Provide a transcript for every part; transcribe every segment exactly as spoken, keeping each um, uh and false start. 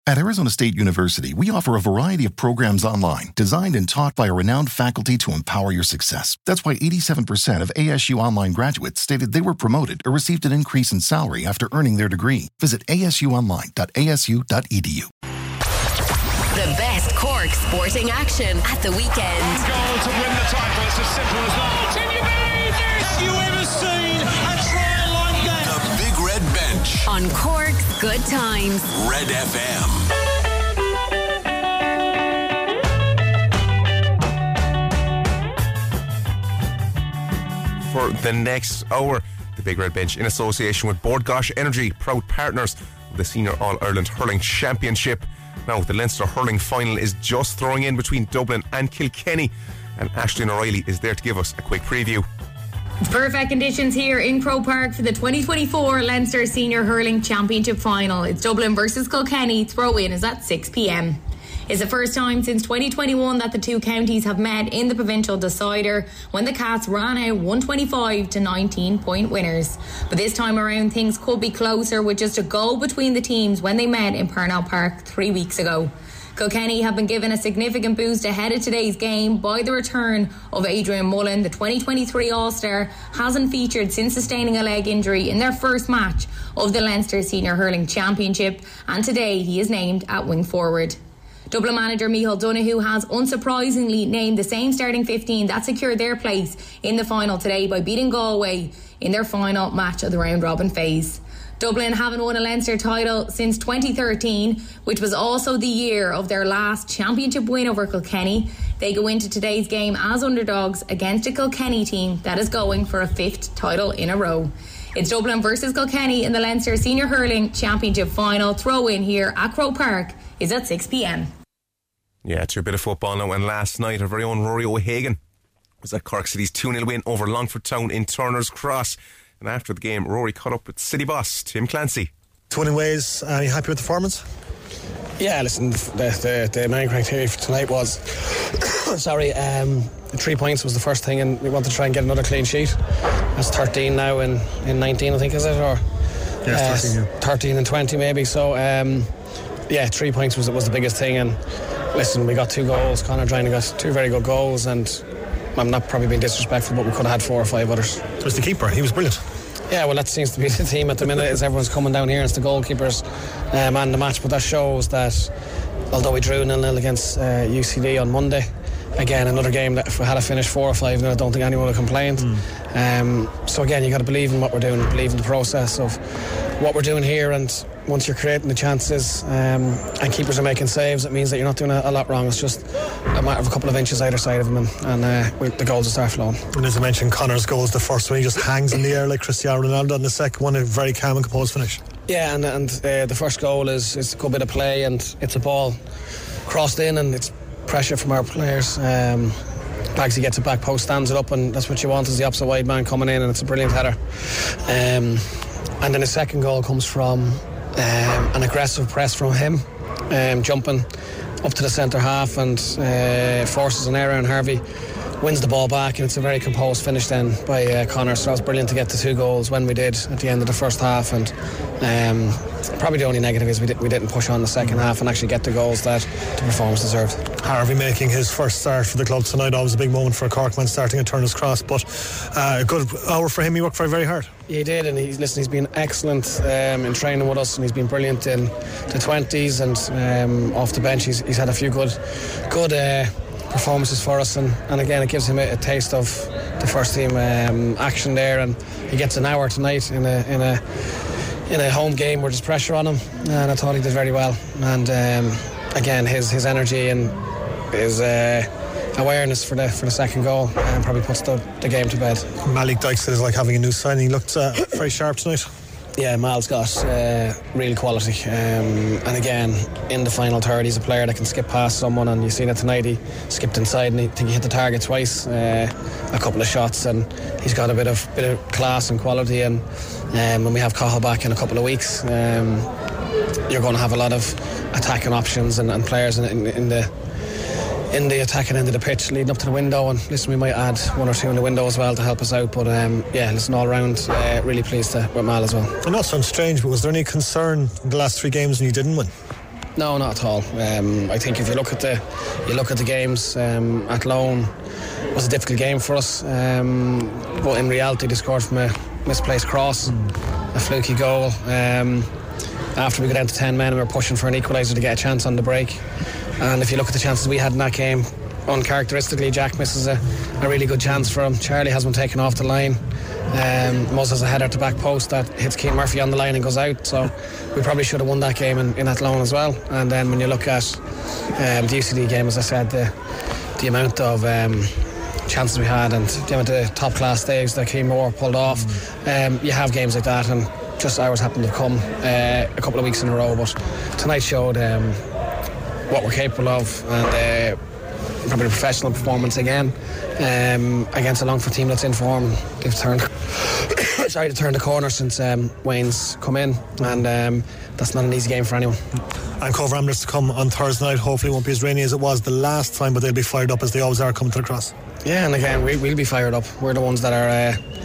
At Arizona State University, we offer a variety of programs online, designed and taught by a renowned faculty to empower your success. That's why eighty-seven percent of A S U online graduates stated they were promoted or received an increase in salary after earning their degree. Visit a s u online dot a s u dot e d u. The best Cork sporting action at the weekend. One goal to win the title. It's as simple as that. Can you believe this? Have you ever seen a trial like that? The Big Red Bench. On Cork's Good Times. Red F M. For the next hour, the Big Red Bench in association with Bord Gáis Energy, proud partners of the Senior All-Ireland Hurling Championship. Now, the Leinster Hurling Final is just throwing in between Dublin and Kilkenny, and Aisling O'Reilly is there to give us a quick preview. It's perfect conditions here in Croke Park for the twenty twenty-four Leinster Senior Hurling Championship Final. It's Dublin versus Kilkenny. Throw-in is at six p.m. It's the first time since twenty twenty-one that the two counties have met in the provincial decider, when the Cats ran out one twenty-five to nineteen point winners. But this time around things could be closer, with just a goal between the teams when they met in Parnell Park three weeks ago. Kilkenny have been given a significant boost ahead of today's game by the return of Adrian Mullen. The twenty twenty-three All-Star hasn't featured since sustaining a leg injury in their first match of the Leinster Senior Hurling Championship, and today he is named at wing forward. Dublin manager Micheál Donoghue has unsurprisingly named the same starting fifteen that secured their place in the final today by beating Galway in their final match of the round-robin phase. Dublin haven't won a Leinster title since twenty thirteen, which was also the year of their last championship win over Kilkenny. They go into today's game as underdogs against a Kilkenny team that is going for a fifth title in a row. It's Dublin versus Kilkenny in the Leinster Senior Hurling Championship Final. Throw-in here at Croke Park is at six p.m. Yeah, it's your bit of football now. And last night, our very own Rory O'Hagan was at Cork City's two nil win over Longford Town in Turner's Cross. And after the game, Rory caught up with City boss Tim Clancy. twenty ways, are you happy with the performance? Yeah, listen, the, the, the main criteria for tonight was sorry, um, three points was the first thing, and we want to try and get another clean sheet. That's thirteen now in, in nineteen, I think, is it? Or yes, thirteen, yeah. thirteen and twenty maybe. So um, yeah, three points was was the biggest thing. And listen, we got two goals. Conor Drynan got two very good goals, and I'm not probably being disrespectful, but we could have had four or five others. It was the keeper, he was brilliant. Yeah, well, that seems to be the team at the minute, is everyone's coming down here and it's the goalkeepers uh, man the match. But that shows that although we drew nil nil against uh, U C D on Monday, again another game that if we had to finish four or five nil, I don't think anyone would have complained. mm. um, so again, you got to believe in what we're doing, believe in the process of what we're doing here, and once you're creating the chances um, and keepers are making saves, it means that you're not doing a, a lot wrong. It's just a matter of a couple of inches either side of them, and, and uh, we, the goals will start flowing. And as I mentioned, Conor's goal is the first one. He just hangs in the air like Cristiano Ronaldo, and the second one a very calm and composed finish. Yeah, and, and uh, the first goal is, is a good bit of play, and it's a ball crossed in, and it's pressure from our players. um, Bagsy gets it back post, stands it up, and that's what you want, is the opposite wide man coming in, and it's a brilliant header. um, and then the second goal comes from um, an aggressive press from him, um, jumping up to the centre half, and uh, forces an error, and Harvey wins the ball back, and it's a very composed finish then by uh, Conor. So that was brilliant to get the two goals when we did at the end of the first half. And um, probably the only negative is we, did, we didn't push on the second half and actually get the goals that the performance deserved. Harvey making his first start for the club tonight, always a big moment for a Corkman starting at Turner's Cross, but uh, a good hour for him. He worked very very hard. He did, and he's listen, he's been excellent um, in training with us, and he's been brilliant in the twenties, and um, off the bench he's, he's had a few good good uh, performances for us, and, and again it gives him a, a taste of the first team um, action there, and he gets an hour tonight in a in a in a home game where there's pressure on him, and I thought he did very well. And um, again his his energy and his uh, awareness for the for the second goal um, probably puts the, the game to bed. Malik Dykes is like having a new signing. He looked uh, very sharp tonight. Yeah, Mal's got uh, real quality, um, and again in the final third he's a player that can skip past someone, and you've seen it tonight. He skipped inside and he, I think he hit the target twice, uh, a couple of shots, and he's got a bit of bit of class and quality. And um, when we have Cahill back in a couple of weeks, um, you're going to have a lot of attacking options and, and players in, in, in the in the attacking end of the pitch leading up to the window. And listen, we might add one or two in the window as well to help us out, but um, yeah, listen, all round uh, really pleased to, with Mal as well. I know it sounds strange, but was there any concern in the last three games when you didn't win? No, not at all. Um, I think if you look at the you look at the games, um, Athlone was a difficult game for us, um, but in reality they scored from a misplaced cross, a fluky goal. Um, after we got down to ten men, we were pushing for an equaliser to get a chance on the break. And if you look at the chances we had in that game, uncharacteristically, Jack misses a, a really good chance for him. Charlie has one taken off the line. Um, Muzz has a header to back post that hits Keane Murphy on the line and goes out. So we probably should have won that game in, in Athlone as well. And then when you look at um, the U C D game, as I said, the, the amount of um, chances we had and the amount of top class staves that Keane Moore pulled off, um, you have games like that, and just ours happened to come uh, a couple of weeks in a row. But tonight showed um, what we're capable of, and uh, probably a professional performance again um, against a Longford team that's in form. They've turned sorry to turn the corner since um, Wayne's come in, and um, that's not an easy game for anyone. And Cobh Ramblers to come on Thursday night. Hopefully it won't be as rainy as it was the last time, but they'll be fired up as they always are coming to the cross. Yeah, and again we, we'll be fired up. We're the ones that are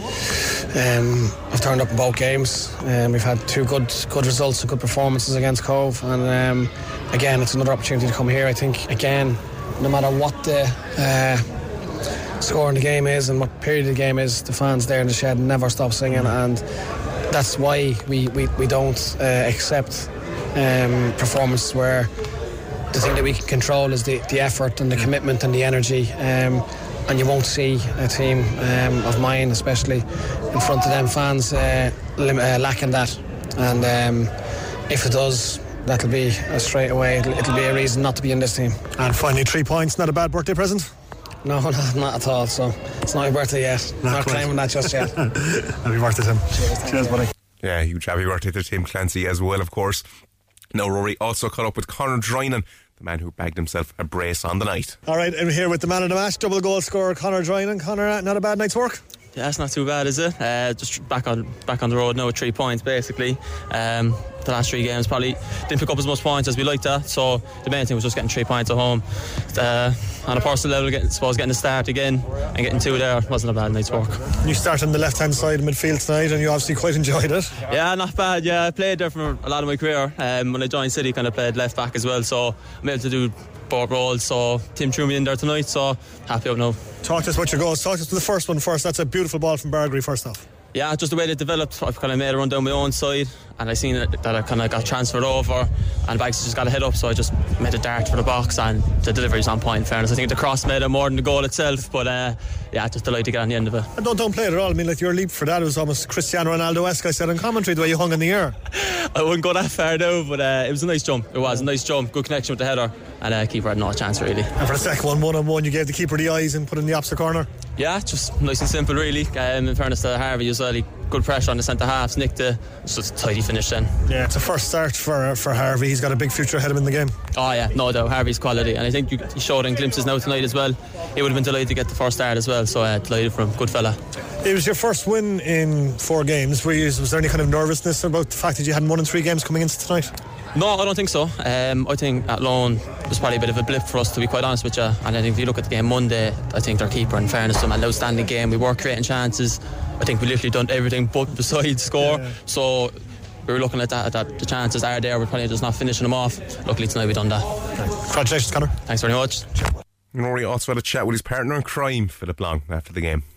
uh, um, have turned up in both games. Um, we've had two good good results and good performances against Cobh, and um, again it's another opportunity to come here. I think again, no matter what the uh, score in the game is and what period of the game is, the fans there in the shed never stop singing, and that's why we, we, we don't uh, accept um, performances where the thing that we can control is the, the effort and the commitment and the energy, um, and you won't see a team um, of mine, especially in front of them fans, uh, lim- uh, lacking that. And um, if it does, that'll be a straight away, it'll, it'll be a reason not to be in this team. And finally, three points, not a bad birthday present? No, not, not at all. So it's not my birthday yet. Not, not claiming that just yet. Happy birthday, Tim. Cheers, Cheers buddy. Yeah, huge happy birthday to Tim Clancy as well, of course. Now, Rory also caught up with Conor Drynan, the man who bagged himself a brace on the night. All right, I'm here with the man of the match, double goal scorer Conor Drynan. Conor, not a bad night's work? Yeah, it's not too bad, is it? Uh, just back on back on the road now with three points, basically. Um, the last three games probably didn't pick up as much points as we liked at, so the main thing was just getting three points at home. Uh, on a personal level, getting, I suppose getting the start again and getting two there wasn't a bad night's work. You started on the left-hand side of midfield tonight, and you obviously quite enjoyed it. Yeah, not bad. Yeah, I played there for a lot of my career. Um, when I joined City, kind of played left back as well, so I'm able to do both roles. So Tim threw me in there tonight, so happy out now. Talk to us about your goals. Talk to us to the first one first. That's a beautiful ball from Bargary first off. Yeah, just the way they developed, I've kind of made a run down my own side, and I seen that, that I kind of got transferred over, and Bags just got a head up, so I just made a dart for the box, and the delivery's on point. In fairness, I think the cross made it more than the goal itself, but uh, yeah, just delighted to get on the end of it. And don't don't play it at all. I mean, like your leap for that, it was almost Cristiano Ronaldo-esque. I said in commentary the way you hung in the air. I wouldn't go that far now, but uh, it was a nice jump. It was a nice jump, good connection with the header, and uh, keeper had no chance really. And for the second one, one on one, you gave the keeper the eyes and put it in the opposite corner. Yeah, just nice and simple really. Um, in fairness to Harvey as well, he good pressure on the centre halves, nicked it. It's just a tidy finish then. Yeah, it's a first start for for Harvey. He's got a big future ahead of him in the game. Oh yeah, no doubt, Harvey's quality, and I think you, he showed in glimpses now tonight as well. He would have been delighted to get the first start as well, so uh, delighted for him, good fella. It was your first win in four games. Were you, was there any kind of nervousness about the fact that you hadn't won in three games coming into tonight? No, I don't think so. Um, I think Athlone was probably a bit of a blip for us, to be quite honest with you. And I think if you look at the game Monday, I think their keeper, in fairness to him, had an outstanding game. We were creating chances. I think we literally done everything but besides score. Yeah. So we were looking at that, that the chances are there. We're probably just not finishing them off. Luckily tonight we done that. Congratulations, Conor. Thanks very much. Rory also had a chat with his partner in crime, Philip Long, after the game.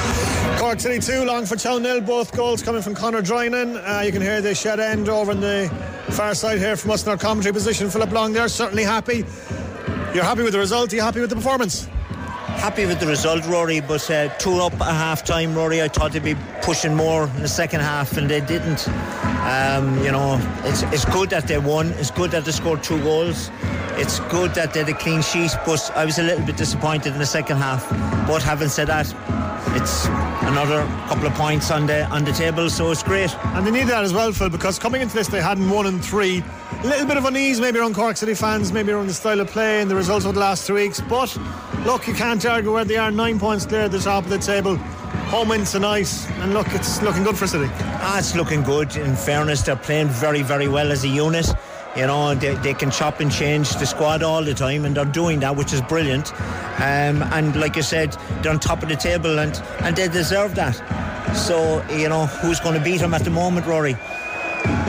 Cork City two, Longford Town nil. Both goals coming from Conor Drynan. Uh, you can hear the shed end over on the far side here from us in our commentary position. Philip Long there, certainly happy. You're happy with the result? Are you happy with the performance? Happy with the result, Rory, but uh, two up at half time, Rory. I thought they'd be pushing more in the second half, and they didn't. Um, you know, it's it's good that they won. It's good that they scored two goals. It's good that they had a clean sheet, but I was a little bit disappointed in the second half. But having said that, it's another couple of points on the on the table, so it's great. And they need that as well, Phil, because coming into this they hadn't won in three. A little bit of unease maybe around Cork City fans, maybe around the style of play and the results of the last two weeks. But look, you can't argue where they are, nine points clear at the top of the table. Home win tonight, and look, it's looking good for City. Ah, it's looking good. In fairness, they're playing very, very well as a unit. You know, they, they can chop and change the squad all the time, and they're doing that, which is brilliant. Um, and like you said, they're on top of the table, and, and they deserve that. So, you know, who's going to beat them at the moment, Rory?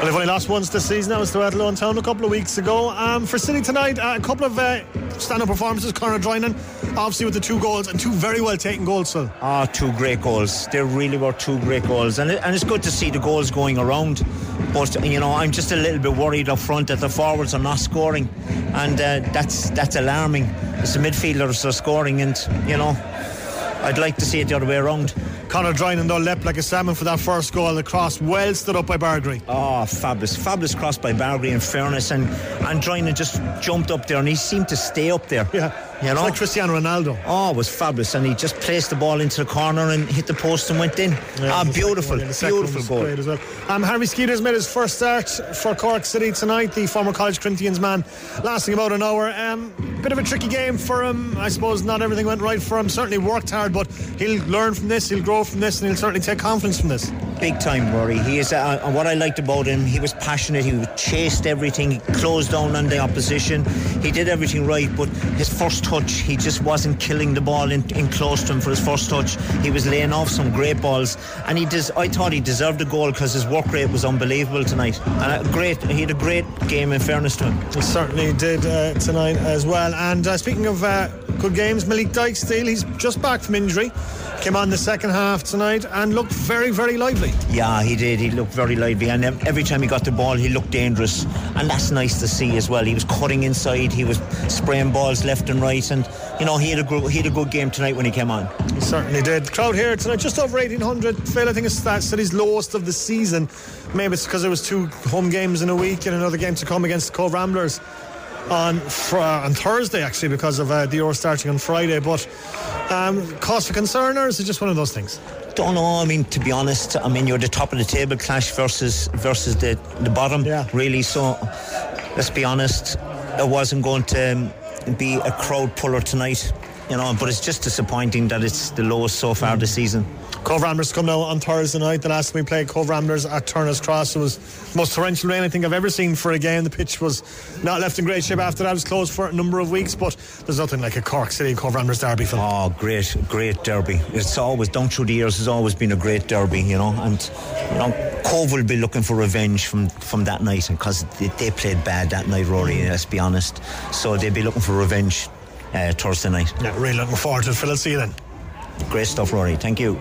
Well, they've only lost once this season. That was to Athlone Town a couple of weeks ago. Um, for City tonight, uh, a couple of uh, stand-up performances. Conor Drynan, obviously with the two goals, and two very well taken goals, Phil. Ah, oh, two great goals. There really were two great goals, and it, and it's good to see the goals going around. But you know, I'm just a little bit worried up front that the forwards are not scoring, and uh, that's that's alarming. It's the midfielders are scoring, and you know, I'd like to see it the other way around. Conor Drynan though leapt like a salmon for that first goal. The cross well stood up by Bargary. Oh, fabulous, fabulous cross by Bargary in fairness, and and Drynan just jumped up there and he seemed to stay up there. Yeah, you know, it's like Cristiano Ronaldo. Oh, it was fabulous, and he just placed the ball into the corner and hit the post and went in. Yeah, ah, beautiful, beautiful goal. Great as well. Um, Harvey Skeeter's made his first start for Cork City tonight. The former College Corinthians man, lasting about an hour. Um, bit of a tricky game for him. I suppose not everything went right for him. Certainly worked hard, but he'll learn from this. He'll grow from this, and he'll certainly take confidence from this. Big time, Rory. He is, uh, and what I liked about him, he was passionate. He chased everything. He closed down on the opposition. He did everything right, but his first touch, he just wasn't killing the ball in, in close to him for his first touch. He was laying off some great balls, and he des- I thought he deserved a goal because his work rate was unbelievable tonight. And a great, he had a great game, in fairness to him. He certainly did uh, tonight as well. And uh, speaking of uh, good games, Malik Dykesdale, he's just back from injury. Came on the second half tonight and looked very, very lively. Yeah, he did. He looked very lively, and every time he got the ball, he looked dangerous, and that's nice to see as well. He was cutting inside, he was spraying balls left and right, and you know, he had a good, he had a good game tonight when he came on. He certainly did. The crowd here tonight just over eighteen hundred. Phil, I think it's that city's lowest of the season. Maybe it's because there was two home games in a week and another game to come against the Cove Ramblers on fr- on Thursday, actually, because of uh, the Euro starting on Friday. But um, cause for concern, or is it just one of those things? Don't know. I mean, to be honest, I mean, you're the top of the table clash versus versus the the bottom, yeah. really. So let's be honest, it wasn't going to um, be a crowd puller tonight, you know. But it's just disappointing that it's the lowest so far mm. this season. Cove Ramblers come now on Thursday night. The last time we played Cove Ramblers at Turner's Cross, it was the most torrential rain I think I've ever seen for a game. The pitch was not left in great shape after that. It was closed for a number of weeks, but there's nothing like a Cork City Cove Ramblers derby, Phil. Oh, great, great derby. It's always, down through the years, it's always been a great derby, you know. And, you know, Cove will be looking for revenge from, from that night, because they, they played bad that night, Rory, mm. let's be honest. So they'll be looking for revenge uh, Thursday night. Yeah, really looking forward to it, Phil. I'll see you then. Great stuff, Rory. Thank you.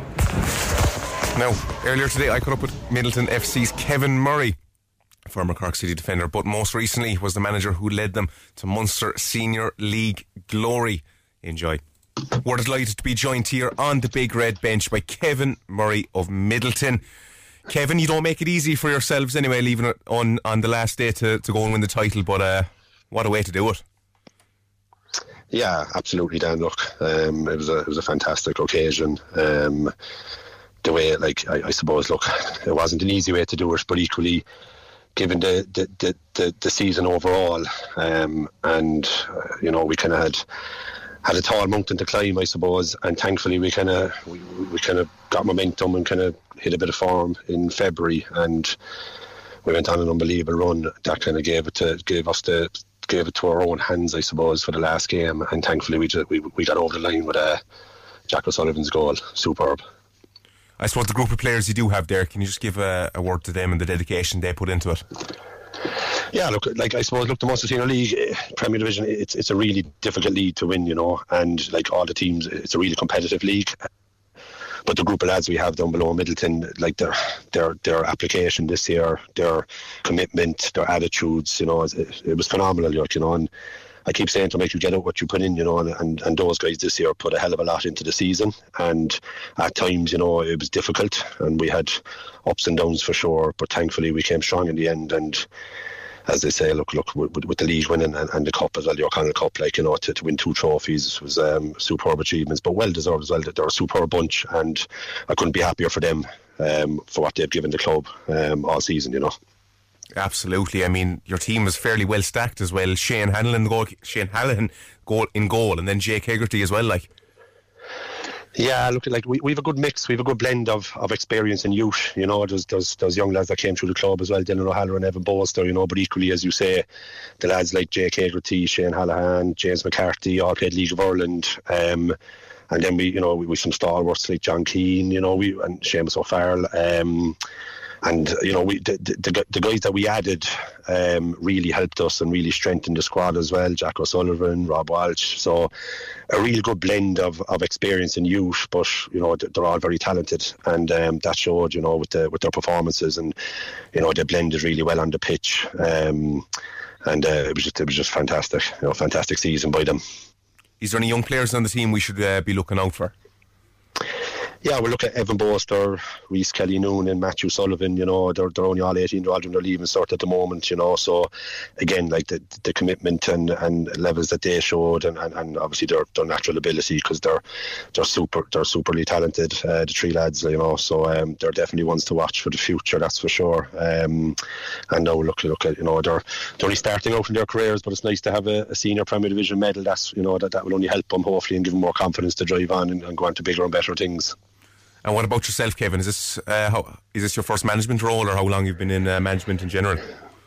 Now, earlier today I caught up with Middleton F C's Kevin Murray, former Cork City defender, but most recently was the manager who led them to Munster Senior League glory. Enjoy. We're delighted to be joined here on the Big Red Bench by Kevin Murray of Middleton. Kevin, you don't make it easy for yourselves anyway, leaving it on, on the last day to, to go and win the title, but uh, what a way to do it. Yeah, absolutely, Dan. Look, um, it was a it was a fantastic occasion. Um, the way, like, I, I suppose, look, it wasn't an easy way to do it, but equally, given the the the, the, the season overall, um, and uh, you know, we kind of had had a tall mountain to climb, I suppose, and thankfully we kind of we, we kind of got momentum and kind of hit a bit of form in February, and we went on an unbelievable run that kind of gave it to gave us the. gave it to our own hands, I suppose, for the last game, and thankfully we just, we, we got over the line with uh, Jack O'Sullivan's goal. Superb. I suppose the group of players you do have there, can you just give a, a word to them and the dedication they put into it? Yeah, look, like I suppose, look, the Munster Senior League, Premier Division, it's it's a really difficult league to win, you know, and like all the teams, it's a really competitive league. But the group of lads we have down below Middleton, like their their their application this year, their commitment, their attitudes, you know, it, it was phenomenal, you know. And I keep saying to make you get out what you put in, you know, and, and and those guys this year put a hell of a lot into the season. And at times, you know, it was difficult, and we had ups and downs for sure. But thankfully, we came strong in the end. And as they say, look, look, with, with the league winning and, and the cup as well, the O'Connell Cup, like, you know, to, to win two trophies was um, superb achievements, but well deserved as well. They're a superb bunch, and I couldn't be happier for them um, for what they've given the club um, all season, you know. Absolutely. I mean, your team was fairly well stacked as well. Shane Hanlon, goal, Shane Hanlon goal in goal, and then Jake Hegarty as well, like. Yeah, look, like we we have a good mix, we have a good blend of, of experience and youth. You know, there's, there's there's young lads that came through the club as well, Dylan O'Halloran and Evan Bolster, you know, but equally, as you say, the lads like Jake Hegarty, Shane Hallahan, James McCarthy, all played League of Ireland. Um, and then we, you know, we, we some stalwarts like John Keane, you know, we and Seamus O'Farrell. Um, and you know, we the, the, the guys that we added um, really helped us and really strengthened the squad as well. Jack O'Sullivan, Rob Walsh. So a real good blend of, of experience and youth, but you know, they're all very talented, and um, that showed, you know, with the with their performances, and you know, they blended really well on the pitch. Um, and uh, it was just it was just fantastic, you know, fantastic season by them. Is there any young players on the team we should uh, be looking out for? Yeah, we look at Evan Boster, Reece Kelly Noonan, Matthew Sullivan. You know, they're, they're only all eighteen year olds and they're leaving cert at the moment, you know. So again, like the the commitment and, and levels that they showed, and, and, and obviously their, their natural ability, because they're they're super they're superly talented, uh, the three lads, you know. So um, they're definitely ones to watch for the future, that's for sure. Um, and now look look at, you know, they're they're only starting out in their careers, but it's nice to have a, a senior Premier Division medal. That's, you know, that, that will only help them hopefully and give them more confidence to drive on and, and go on to bigger and better things. And what about yourself, Kevin? Is this uh, how, is this your first management role, or how long you've been in uh, management in general?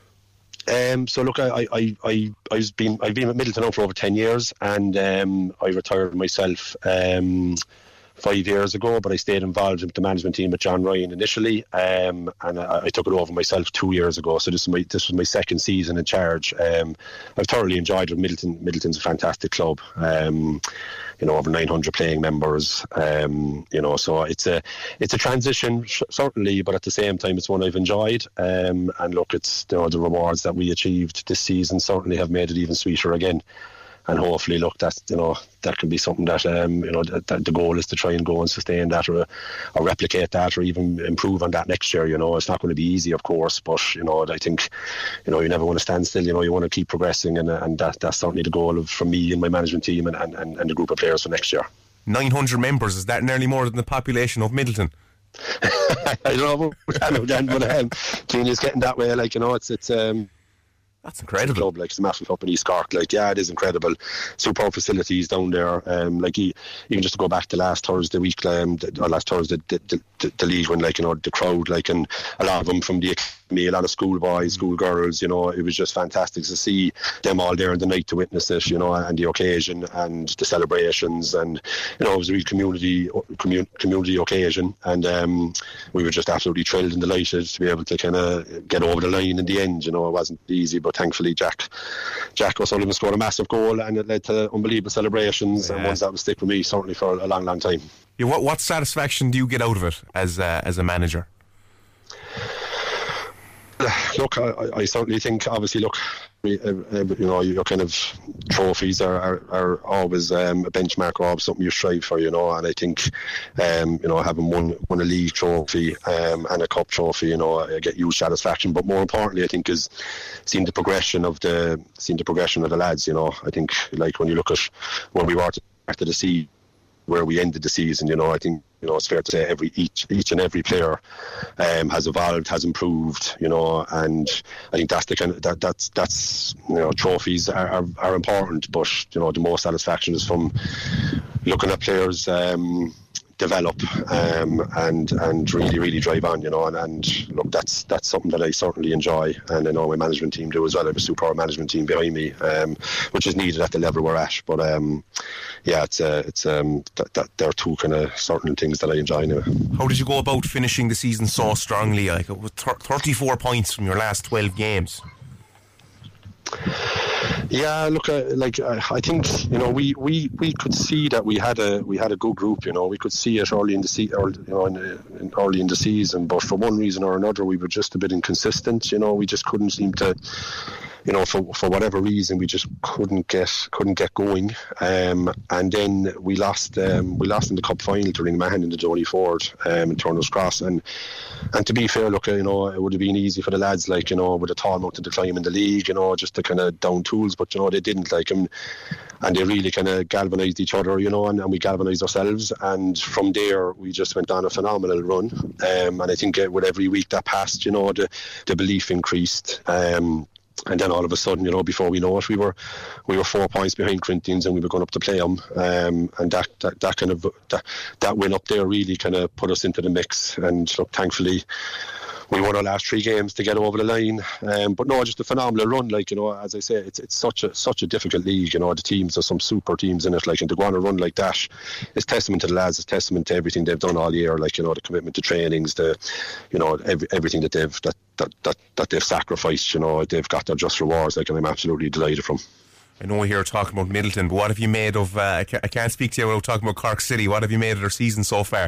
Um, so look, I I I I've been I've been at Middleton now for over ten years, and um, I retired myself um, five years ago. But I stayed involved with the management team with John Ryan initially, um, and I, I took it over myself two years ago. So this is my this was my second season in charge. Um, I've thoroughly enjoyed it. Middleton Middleton's a fantastic club. Um, You know, over nine hundred playing members. Um, you know, so it's a it's a transition, certainly, but at the same time, it's one I've enjoyed. Um, and look, it's, you know, the rewards that we achieved this season certainly have made it even sweeter again. And hopefully, look, that's, you know, that can be something that um, you know, that, that the goal is to try and go and sustain that, or or replicate that, or even improve on that next year. You know, it's not going to be easy, of course, but you know, I think, you know, you never want to stand still. You know, you want to keep progressing, and and that that's certainly the goal of from me and my management team and, and, and the group of players for next year. nine hundred members, is that nearly more than the population of Middleton? I don't know about that, but um, Keane's getting that way. Like, you know, it's it's. Um, That's incredible. Club, like, it's a massive club in East Cork. Like, yeah, it is incredible. Superb facilities down there. Um, like, even just to go back to last Thursday week, um, or last Thursday, the, the, the, the league, when, like, you know, the crowd, like, and a lot of them from the academy, a lot of schoolboys, schoolgirls, you know, it was just fantastic to see them all there in the night to witness it, you know, and the occasion and the celebrations, and you know, it was a real community commun- community occasion, and um, we were just absolutely thrilled and delighted to be able to kind of get over the line in the end. You know, it wasn't easy, but thankfully Jack Jack O'Sullivan scored a massive goal, and it led to unbelievable celebrations, yeah. And ones that will stick with me certainly for a long, long time. Yeah, what what satisfaction do you get out of it as uh, as a manager? Look, I, I certainly think, obviously, look, you know, your kind of trophies are, are, are always um, a benchmark, or something you strive for, you know, and I think, um, you know, having won, won a league trophy um, and a cup trophy, you know, I get huge satisfaction. But more importantly, I think, is seeing the progression of the seeing the progression of the lads. You know, I think, like, when you look at when we were after the season, where we ended the season, you know, I think, you know, it's fair to say every each each and every player um, has evolved, has improved, you know, and I think that's the kind of that that's that's you know, trophies are, are, are important, but you know, the most satisfaction is from looking at players um, develop um, and and really really drive on, you know, and, and look, that's that's something that I certainly enjoy, and I know my management team do as well. I have a superb management team behind me, um, which is needed at the level we're at. But um, yeah, it's uh, it's um, that, that there are two kind of certain things that I enjoy now. How did you go about finishing the season so strongly? Like, with thirty-four points from your last twelve games. Yeah, look, uh, like uh, I think, you know, we, we, we could see that we had a we had a good group. You know, we could see it early in the se- early, you know, in, in early in the season, but for one reason or another, we were just a bit inconsistent. You know, we just couldn't seem to, you know, for for whatever reason, we just couldn't get couldn't get going. Um, and then we lost um, we lost in the cup final to Ringmahan in the Joni Ford um, in Turner's Cross. And and to be fair, look, you know, it would have been easy for the lads, like, you know, with a tall mountain to climb in the league, you know, just to kind of down tools. But you know, they didn't, like them, and they really kind of galvanised each other, you know, and, and we galvanised ourselves. And from there, we just went on a phenomenal run. Um, and I think uh, with every week that passed, you know, the the belief increased. Um, And then all of a sudden, you know, before we know it, we were we were four points behind Corinthians, and we were going up to play them. Um, and that, that that kind of that, that win up there really kind of put us into the mix. And look, thankfully, we won our last three games to get over the line. Um, but no, just a phenomenal run. Like, you know, as I say, it's it's such a such a difficult league. You know, the teams, there's some super teams in it. Like, and to go on a run like that, it's testament to the lads. It's testament to everything they've done all year. Like, you know, the commitment to trainings, the, you know, every, everything that they've that, that that that they've sacrificed. You know, they've got their just rewards. Like, and I'm absolutely delighted from. I know we're here talking about Midleton, but what have you made of? Uh, I, can't, I can't speak to you without talking about Cork City. What have you made of their season so far?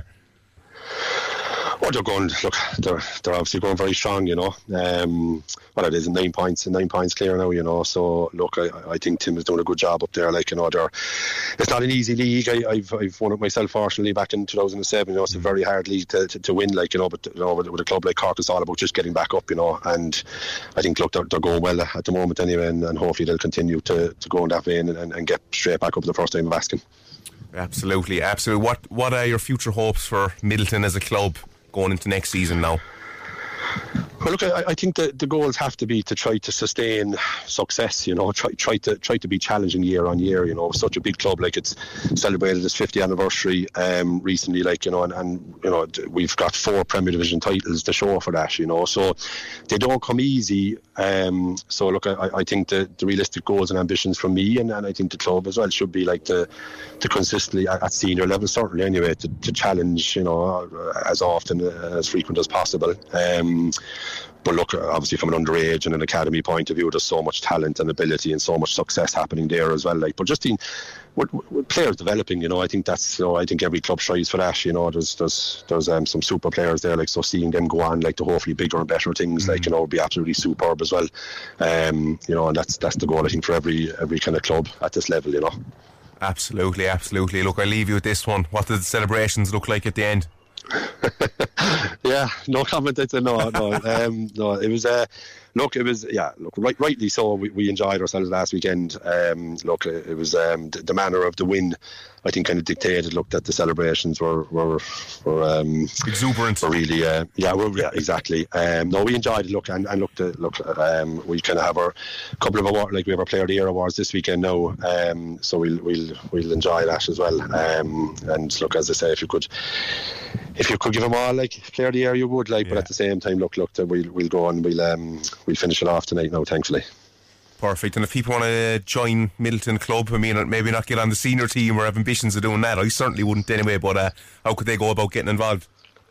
Oh, they're going. Look, they're they're obviously going very strong. You know, um, what it is, nine points, nine points clear now. You know, so look, I, I think Tim is doing a good job up there. Like, you know, they're, it's not an easy league. I, I've I've won it myself, fortunately, back in two thousand seven. You know, it's a very hard league to, to, to win. Like, you know, but you know, with, with a club like Cork, it's all about just getting back up. You know, and I think look, they're, they're going well at the moment anyway, and, and hopefully they'll continue to, to go in that vein and, and get straight back up for the first time of asking. Absolutely, absolutely. What what are your future hopes for Midleton as a club going into next season now? Well, look, I, I think the, the goals have to be to try to sustain success. You know, try try to try to be challenging year on year. You know, such a big club, like, it's celebrated its fiftieth anniversary um, recently. Like, you know, and, and you know, we've got four Premier Division titles to show for that. You know, so they don't come easy. Um, so look, I, I think the, the realistic goals and ambitions from me, and, and I think the club as well, should be like to to consistently at, at senior level, certainly anyway, to, to challenge. You know, as often, uh, as frequent as possible. Um, But look, obviously from an underage and an academy point of view, there's so much talent and ability and so much success happening there as well. Like, but just in with, with players developing, you know, I think that's, you know, I think every club strives for that. You know, there's there's there's um, some super players there. Like, so seeing them go on, like, to hopefully bigger and better things, mm-hmm. like, you know, would be absolutely superb as well. Um, you know, and that's that's the goal, I think, for every every kind of club at this level. You know. Absolutely, absolutely. Look, I'll leave you with this one. What did the celebrations look like at the end? Yeah, no comment. I'd say no, no, um, no. It was, uh, look, it was, yeah, look, right, rightly so. We, we enjoyed ourselves last weekend. Um, look, it was um, the, the manner of the win, I think, kind of dictated. Look, that the celebrations were were, were um, exuberant. Were really, uh, yeah, were, yeah, exactly. Um, no, we enjoyed it. Look, and, and look, to, look, um, we kind of have our couple of awards. Like, we have our Player of the Year awards this weekend now. Um, so we'll we'll we'll enjoy that as well. Um, and look, as I say, if you could. If you could give them all, like, Player of the Year, you would, like, yeah. But at the same time, look, look, we'll we'll go and we'll um we'll finish it off tonight now, thankfully. Perfect. And if people want to join Midleton Club, I mean, maybe not get on the senior team or have ambitions of doing that, I certainly wouldn't anyway. But uh, how could they go about getting involved?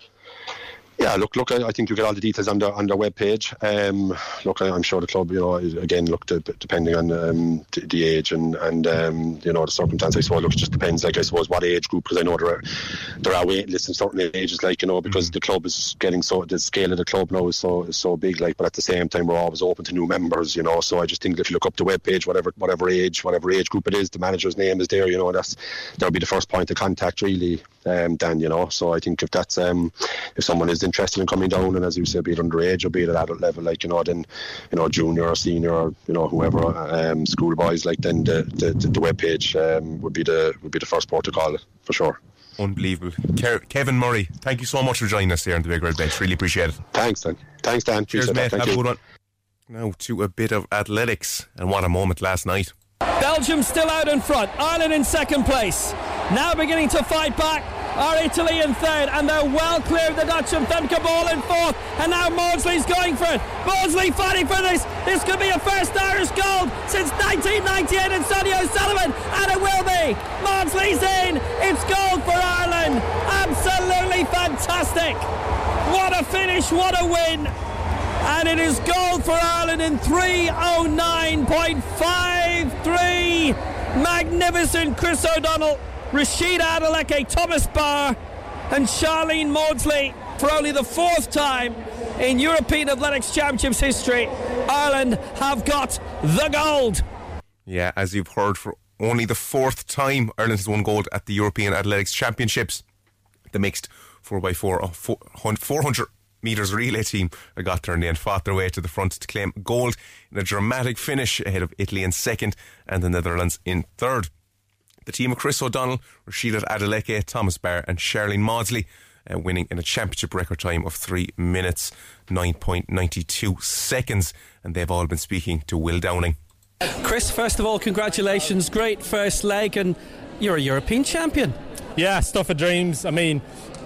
Yeah, look, look. I, I think you get all the details on their on their webpage. Um, look, I, I'm sure the club, you know, again, look, to, depending on um, the, the age and and um, you know, the circumstance. I suppose, look, it just depends. Like, I suppose what age group, because I know there are there are waiting lists in certain ages. Like, you know, because mm-hmm. the club is getting so the scale of the club now is so is so big. Like, but at the same time, we're always open to new members. You know, so I just think if you look up the webpage, whatever whatever age whatever age group it is, the manager's name is there. You know, and that's that'll be the first point of contact, really. Um, Dan, you know, so I think if that's um, if someone is interested in coming down, and as you said, be it underage or be it at adult level, like, you know, then, you know, junior or senior or, you know, whoever, um, schoolboys, like, then the the, the webpage um, would be the would be the first port to call, for sure. Unbelievable. Ke- Kevin Murray, thank you so much for joining us here on the Big Red Bench. Really appreciate it. Thanks, Dan. Thanks, Dan. Cheers, mate. Have a good one. Now to a bit of athletics, and what a moment last night. Belgium still out in front, Ireland in second place. Now beginning to fight back are Italy in third, and they're well clear of the Dutch, and Femke Bol in fourth, and now Maudsley's going for it. Maudsley fighting for this. This could be a first Irish gold since nineteen ninety-eight in Sonny O'Sullivan, and it will be. Maudsley's in. It's gold for Ireland. Absolutely fantastic. What a finish, what a win. And it is gold for Ireland in three oh nine point five three. Magnificent. Chris O'Donnell, Rashida Adeleke, Thomas Barr and Charlene Maudsley for only the fourth time in European Athletics Championships history. Ireland have got the gold. Yeah, as you've heard, for only the fourth time Ireland has won gold at the European Athletics Championships. The mixed four by four, oh, four hundred metres relay team got there in the end, fought their way to the front to claim gold in a dramatic finish ahead of Italy in second and the Netherlands in third. The team of Chris O'Donnell, Rashida Adeleke, Thomas Barr and Charlene Maudsley uh, winning in a championship record time of three minutes nine point nine two seconds, and they've all been speaking to Will Downing. Chris, first of all, congratulations, great first leg, and you're a European champion. Yeah, stuff of dreams. I mean,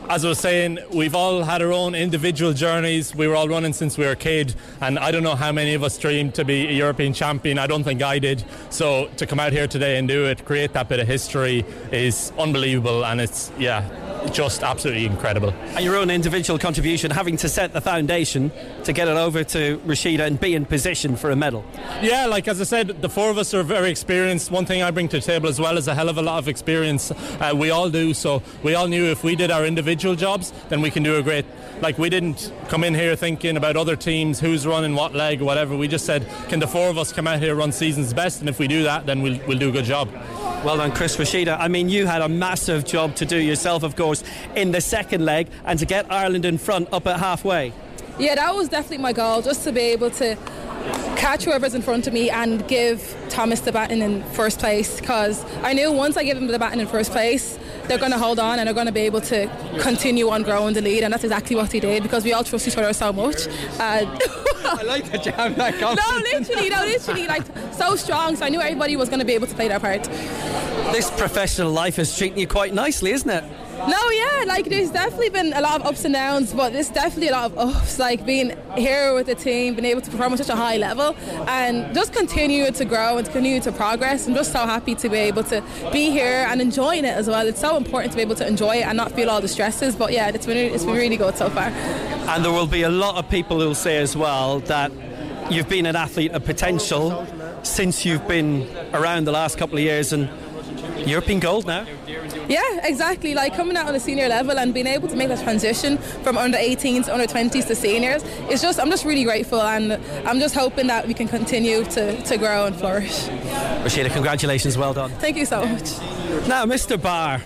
as I was saying, we've all had our own individual journeys. We were all running since we were a kid, and I don't know how many of us dreamed to be a European champion. I don't think I did. So to come out here today and do it, create that bit of history, is unbelievable, and it's, yeah, just absolutely incredible. And your own individual contribution, having to set the foundation to get it over to Rashida and be in position for a medal. Yeah, like as I said, the four of us are very experienced. One thing I bring to the table as well is a hell of a lot of experience. Uh, we all do, so we all knew if we did our individual jobs, then we can do a great. Like, we didn't come in here thinking about other teams, who's running what leg or whatever. We just said, can the four of us come out here, run season's best, and if we do that, then we'll, we'll do a good job. Well done, Chris. Rashida, I mean, you had a massive job to do yourself, of course, in the second leg, and to get Ireland in front up at halfway. Yeah, that was definitely my goal, just to be able to catch whoever's in front of me and give Thomas the baton in first place, because I knew once I give him the baton in first place, they're going to hold on and they're going to be able to continue on growing the lead, and that's exactly what he did, because we all trust each other so much. Uh, I like that you have that confidence. No, literally, no, literally, like, so strong, so I knew everybody was going to be able to play their part. This professional life is treating you quite nicely, isn't it? No, yeah, like, there's definitely been a lot of ups and downs, but there's definitely a lot of ups, like being here with the team, being able to perform at such a high level, and just continue to grow and to continue to progress. I'm just so happy to be able to be here and enjoying it as well. It's so important to be able to enjoy it and not feel all the stresses, but yeah, it's been, it's been really good so far. And there will be a lot of people who'll say as well that you've been an athlete of potential since you've been around the last couple of years, and European gold now. Yeah, exactly. Like, coming out on a senior level and being able to make that transition from under eighteens to under twenties to seniors, it's just, I'm just really grateful, and I'm just hoping that we can continue to, to grow and flourish. Rashida, congratulations, well done. Thank you so much. Now, Mister Barr,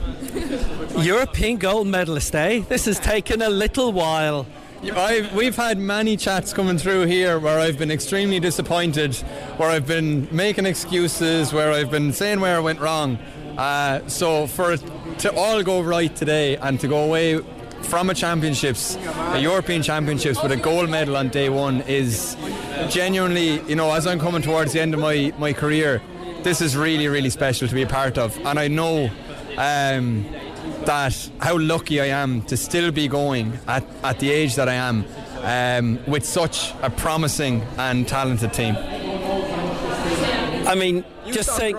European gold medalist, eh? This has taken a little while. I've, we've had many chats coming through here where I've been extremely disappointed, where I've been making excuses, where I've been saying where I went wrong. Uh, so for it to all go right today and to go away from a championships, a European championships, with a gold medal on day one is genuinely, you know, as I'm coming towards the end of my, my career, this is really, really special to be a part of. And I know um, that how lucky I am to still be going at, at the age that I am um, with such a promising and talented team. I mean, you just saying.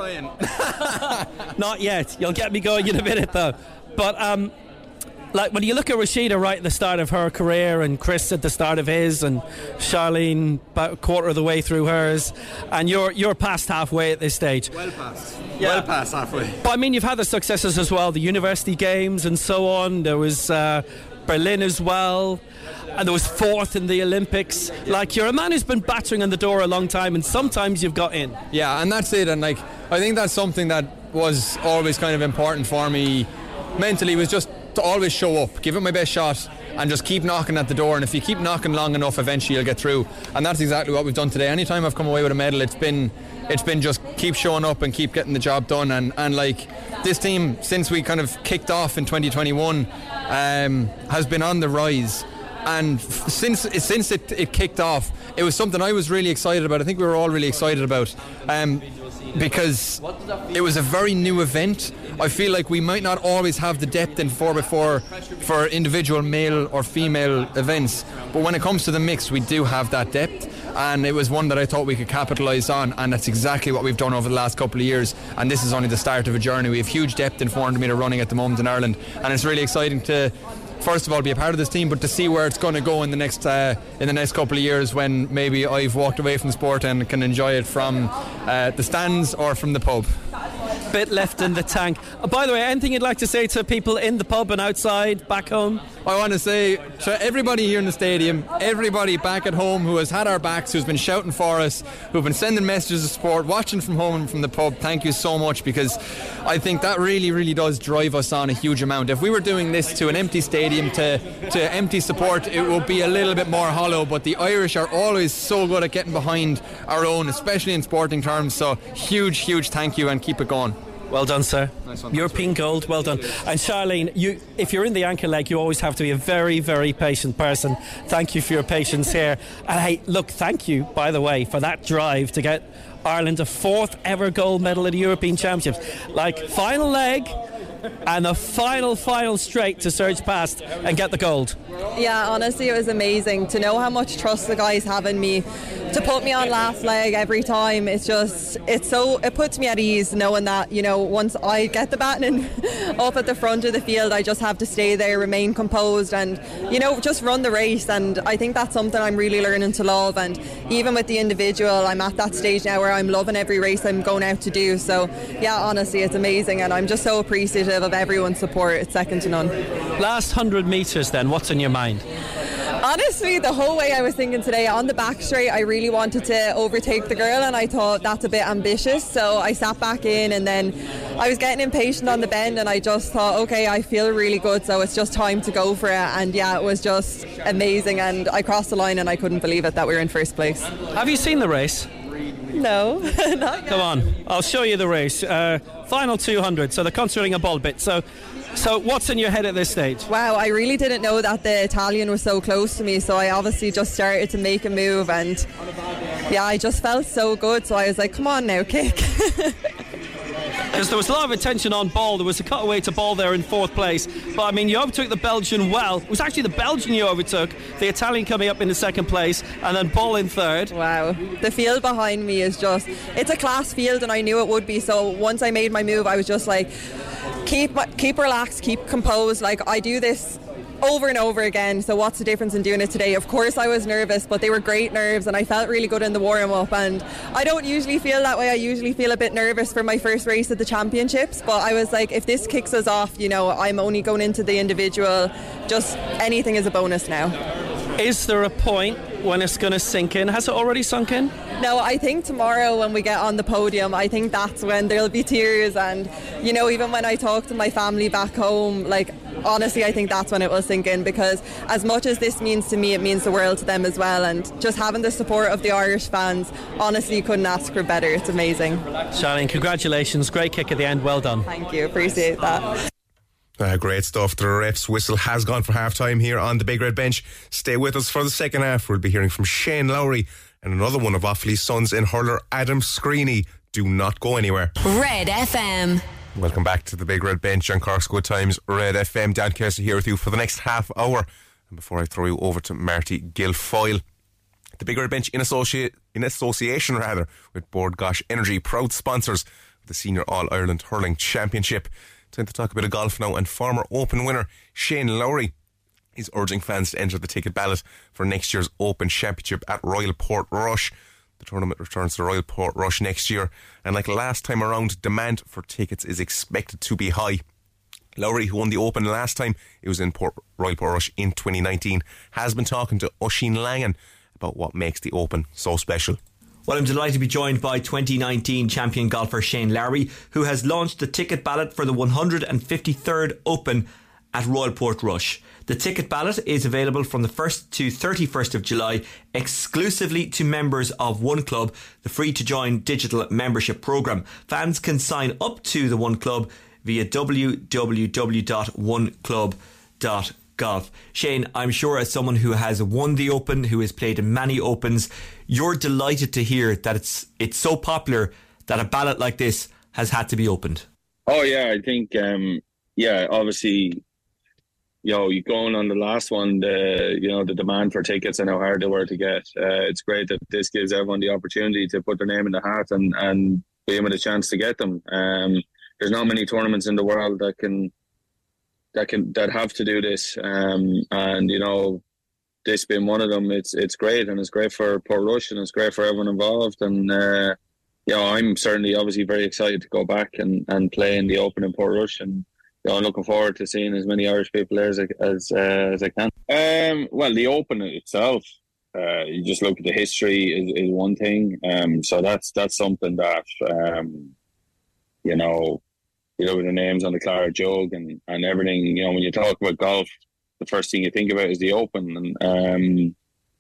Not yet. You'll get me going in a minute, though. But um, like, when you look at Rashida right at the start of her career, and Chris at the start of his, and Charlene about a quarter of the way through hers, and you're you're past halfway at this stage. Well past. Yeah. Well past halfway. But I mean, you've had the successes as well, the university games and so on. There was uh, Berlin as well. And there was fourth in the Olympics. Like, you're a man who's been battering on the door a long time, and sometimes you've got in. Yeah, and that's it. And like, I think that's something that was always kind of important for me mentally, was just to always show up, give it my best shot, and just keep knocking at the door. And if you keep knocking long enough, eventually you'll get through. And that's exactly what we've done today. Anytime I've come away with a medal, it's been it's been just keep showing up and keep getting the job done. And, and like, this team, since we kind of kicked off in twenty twenty-one, um, has been on the rise. And f- since since it, it kicked off, it was something I was really excited about. I think we were all really excited about, um, because it was a very new event. I feel like we might not always have the depth in four by four for individual male or female events, but when it comes to the mix, we do have that depth, and it was one that I thought we could capitalise on, and that's exactly what we've done over the last couple of years. And this is only the start of a journey. We have huge depth in four hundred metre running at the moment in Ireland, and it's really exciting to, first of all, be a part of this team, but to see where it's going to go in the next uh, in the next couple of years, when maybe I've walked away from the sport and can enjoy it from uh, the stands or from the pub. Bit left in the tank. Oh, by the way, anything you'd like to say to people in the pub and outside, back home? I want to say to everybody here in the stadium, everybody back at home who has had our backs, who's been shouting for us, who've been sending messages of support, watching from home and from the pub, thank you so much, because I think that really, really does drive us on a huge amount. If we were doing this to an empty stadium, to, to empty support, it would be a little bit more hollow, but the Irish are always so good at getting behind our own, especially in sporting terms, so huge, huge thank you, and keep it going. Well done, sir. Nice one. European gold, well done. And Charlene, you, if you're in the anchor leg, you always have to be a very, very patient person. Thank you for your patience here. And hey, look, thank you, by the way, for that drive to get Ireland a fourth ever gold medal at the European Championships. Like, final leg and the final, final straight to surge past and get the gold. Yeah, honestly, it was amazing to know how much trust the guys have in me to put me on last leg every time. It's just, it's so, it puts me at ease knowing that, you know, once I get the baton up at the front of the field, I just have to stay there, remain composed and, you know, just run the race. And I think that's something I'm really learning to love. And even with the individual, I'm at that stage now where I'm loving every race I'm going out to do. So yeah, honestly, it's amazing and I'm just so appreciative of everyone's support. It's second to none. Last one hundred metres then, what's in your mind? Honestly, the whole way I was thinking today, on the back straight, I really wanted to overtake the girl and I thought that's a bit ambitious, so I sat back in and then I was getting impatient on the bend and I just thought, okay, I feel really good, so it's just time to go for it. And yeah, it was just amazing and I crossed the line and I couldn't believe it that we were in first place. Have you seen the race? No, not yet. Come on, I'll show you the race. Uh, final two hundred, so they're concentrating a ball bit. So, so what's in your head at this stage? Wow, I really didn't know that the Italian was so close to me, so I obviously just started to make a move and yeah, I just felt so good, so I was like, come on now, kick. Because there was a lot of attention on ball. There was a cutaway to ball there in fourth place. But I mean, you overtook the Belgian well. It was actually the Belgian you overtook, the Italian coming up in the second place, and then ball in third. Wow. The field behind me is just, it's a class field and I knew it would be. So once I made my move, I was just like, keep keep relaxed, keep composed. Like, I do this over and over again, so what's the difference in doing it today? Of course I was nervous, but they were great nerves and I felt really good in the warm-up, and I don't usually feel that way. I usually feel a bit nervous for my first race at the championships, but I was like, if this kicks us off, you know, I'm only going into the individual, just anything is a bonus now. Is there a point when it's going to sink in? Has it already sunk in? No, I think tomorrow when we get on the podium, I think that's when there'll be tears, and you know, even when I talk to my family back home, like, honestly, I think that's when it will sink in, because as much as this means to me, it means the world to them as well, and just having the support of the Irish fans, honestly, couldn't ask for better. It's amazing. Charlene, congratulations, great kick at the end, well done. Thank you, appreciate that. Uh, great stuff. The ref's whistle has gone for half time here on the Big Red Bench. Stay with us for the second half. We'll be hearing from Shane Lowry and another one of Offaly's sons in hurler, Adam Screeney. Do not go anywhere. Red F M. Welcome back to the Big Red Bench on Cork's Good Times, Red F M. Dan Kersey here with you for the next half hour. And before I throw you over to Marty Guilfoyle, the Big Red Bench in, associate, in association rather with Bord Gosh Energy, proud sponsors of the Senior All-Ireland Hurling Championship. Time to talk a bit of golf now, and former Open winner Shane Lowry is urging fans to enter the ticket ballot for next year's Open Championship at Royal Portrush. The tournament returns to Royal Portrush next year, and like last time around, demand for tickets is expected to be high. Lowry, who won the Open last time it was in Port, Royal Portrush in twenty nineteen, has been talking to Oisin Langan about what makes the Open so special. Well, I'm delighted to be joined by twenty nineteen champion golfer Shane Lowry, who has launched the ticket ballot for the one hundred fifty-third Open at Royal Portrush. The ticket ballot is available from the first to thirty-first of July, exclusively to members of One Club, the free-to-join digital membership programme. Fans can sign up to the One Club via w w w dot one club dot golf. Shane, I'm sure as someone who has won the Open, who has played in many Opens, you're delighted to hear that it's it's so popular that a ballot like this has had to be opened. Oh yeah, I think um, yeah, obviously, you know, you going on the last one, the you know the demand for tickets and how hard they were to get. Uh, it's great that this gives everyone the opportunity to put their name in the hat and and be able a chance to get them. Um, there's not many tournaments in the world that can. that can that have to do this, um, and you know, this being one of them, it's it's great, and it's great for Portrush, and it's great for everyone involved, and uh, you know, I'm certainly obviously very excited to go back and, and play in the Open in Portrush, and you know, I'm looking forward to seeing as many Irish people there as as, uh, as I can. Um, well, the Open itself, uh, you just look at the history is, is one thing, um, so that's that's something that um, you know. You know, with the names on the Clara Jug and, and everything, you know, when you talk about golf, the first thing you think about is the Open. And um,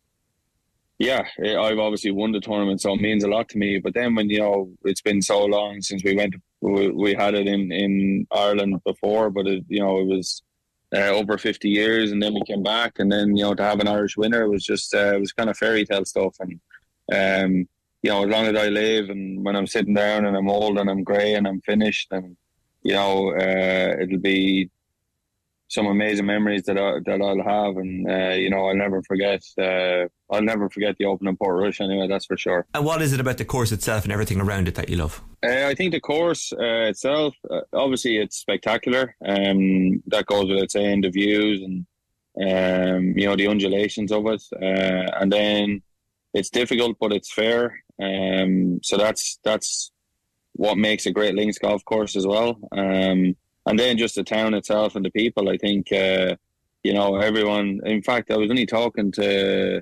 yeah, I've obviously won the tournament, so it means a lot to me. But then when, you know, it's been so long since we went, we, we had it in, in Ireland before, but, it, you know, it was uh, over fifty years, and then we came back. And then, you know, to have an Irish winner was just, uh, it was kind of fairy tale stuff. And, um, you know, as long as I live, and when I'm sitting down and I'm old and I'm grey and I'm finished, and you know, uh, it'll be some amazing memories that I, that I'll have, and uh, you know, I'll never forget. Uh, I'll never forget the Open in Portrush. Anyway, that's for sure. And what is it about the course itself and everything around it that you love? Uh, I think the course uh, itself, uh, obviously, it's spectacular. Um, that goes without saying. The views and um, you know, the undulations of it, uh, and then it's difficult, but it's fair. Um, so that's that's what makes a great links golf course as well. Um, And then just the town itself and the people, I think, uh, you know, everyone. In fact, I was only talking to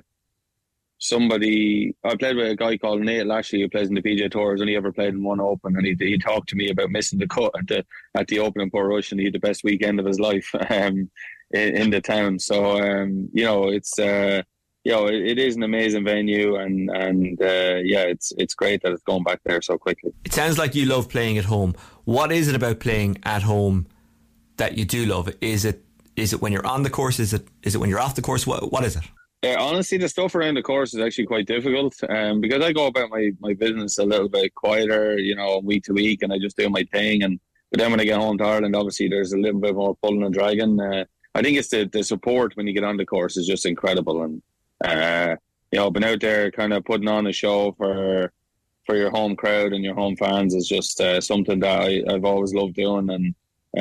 somebody. I played with a guy called Nate Lashley who plays in the P G A Tour. He's only ever played in one Open, and he he talked to me about missing the cut at the at the Open in Portrush, and he had the best weekend of his life um, in, in the town. So um, you know, it's uh, you know, it, it is an amazing venue, and and uh, yeah, it's it's great that it's going back there so quickly. It sounds like you love playing at home. What is it about playing at home that you do love? Is it is it when you're on the course? Is it is it when you're off the course? What what is it? Yeah, honestly, the stuff around the course is actually quite difficult, um, because I go about my, my business a little bit quieter, you know, week to week, and I just do my thing. And but then when I get home to Ireland, obviously there's a little bit more pulling and dragging. Uh, I think it's the, the support when you get on the course is just incredible, and uh, you know, being out there kind of putting on a show for for your home crowd and your home fans is just uh, something that I, I've always loved doing, and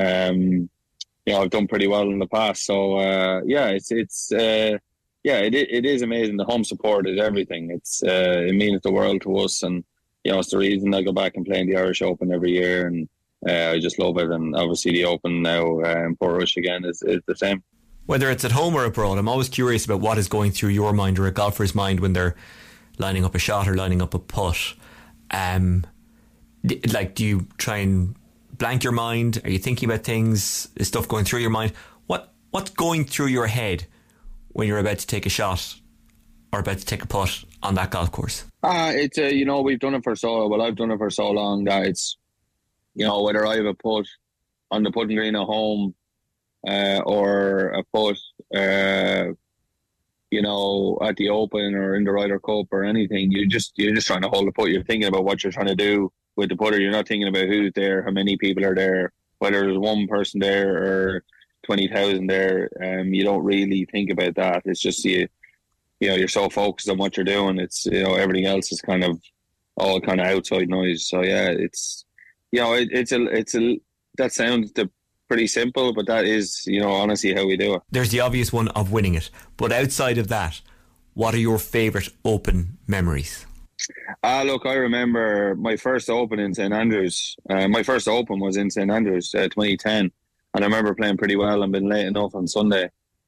um, you know, I've done pretty well in the past. So uh, yeah, it's it's uh, yeah, it it is amazing. The home support is everything. It's uh, it means the world to us, and you know, it's the reason I go back and play in the Irish Open every year, and uh, I just love it. And obviously, the Open now uh, in Portrush again is is the same. Whether it's at home or abroad, I'm always curious about what is going through your mind or a golfer's mind when they're lining up a shot or lining up a putt. Um, like, do you try and blank your mind? Are you thinking about things? Is stuff going through your mind? What What's going through your head when you're about to take a shot or about to take a putt on that golf course? Uh, it's uh, you know, we've done it for so well. I've done it for so long that it's, you know, whether I have a putt on the putting green at home uh, or a putt, uh, you know, at the Open or in the Ryder Cup or anything, you just you're just trying to hold the putt. You're thinking about what you're trying to do with the putter. You're not thinking about who's there, how many people are there, whether there's one person there or twenty thousand there. Um, you don't really think about that. It's just you, you know, you're so focused on what you're doing. It's, you know, everything else is kind of all kind of outside noise. So yeah, it's, you know, it, it's a it's a that sounds the. pretty simple, but that is, you know, honestly how we do it. There's the obvious one of winning it, but outside of that, what are your favourite Open memories? Ah, look, I remember my first Open in Saint Andrews. Uh, my first Open was in Saint Andrews, uh, twenty ten, and I remember playing pretty well and been late enough on Sunday.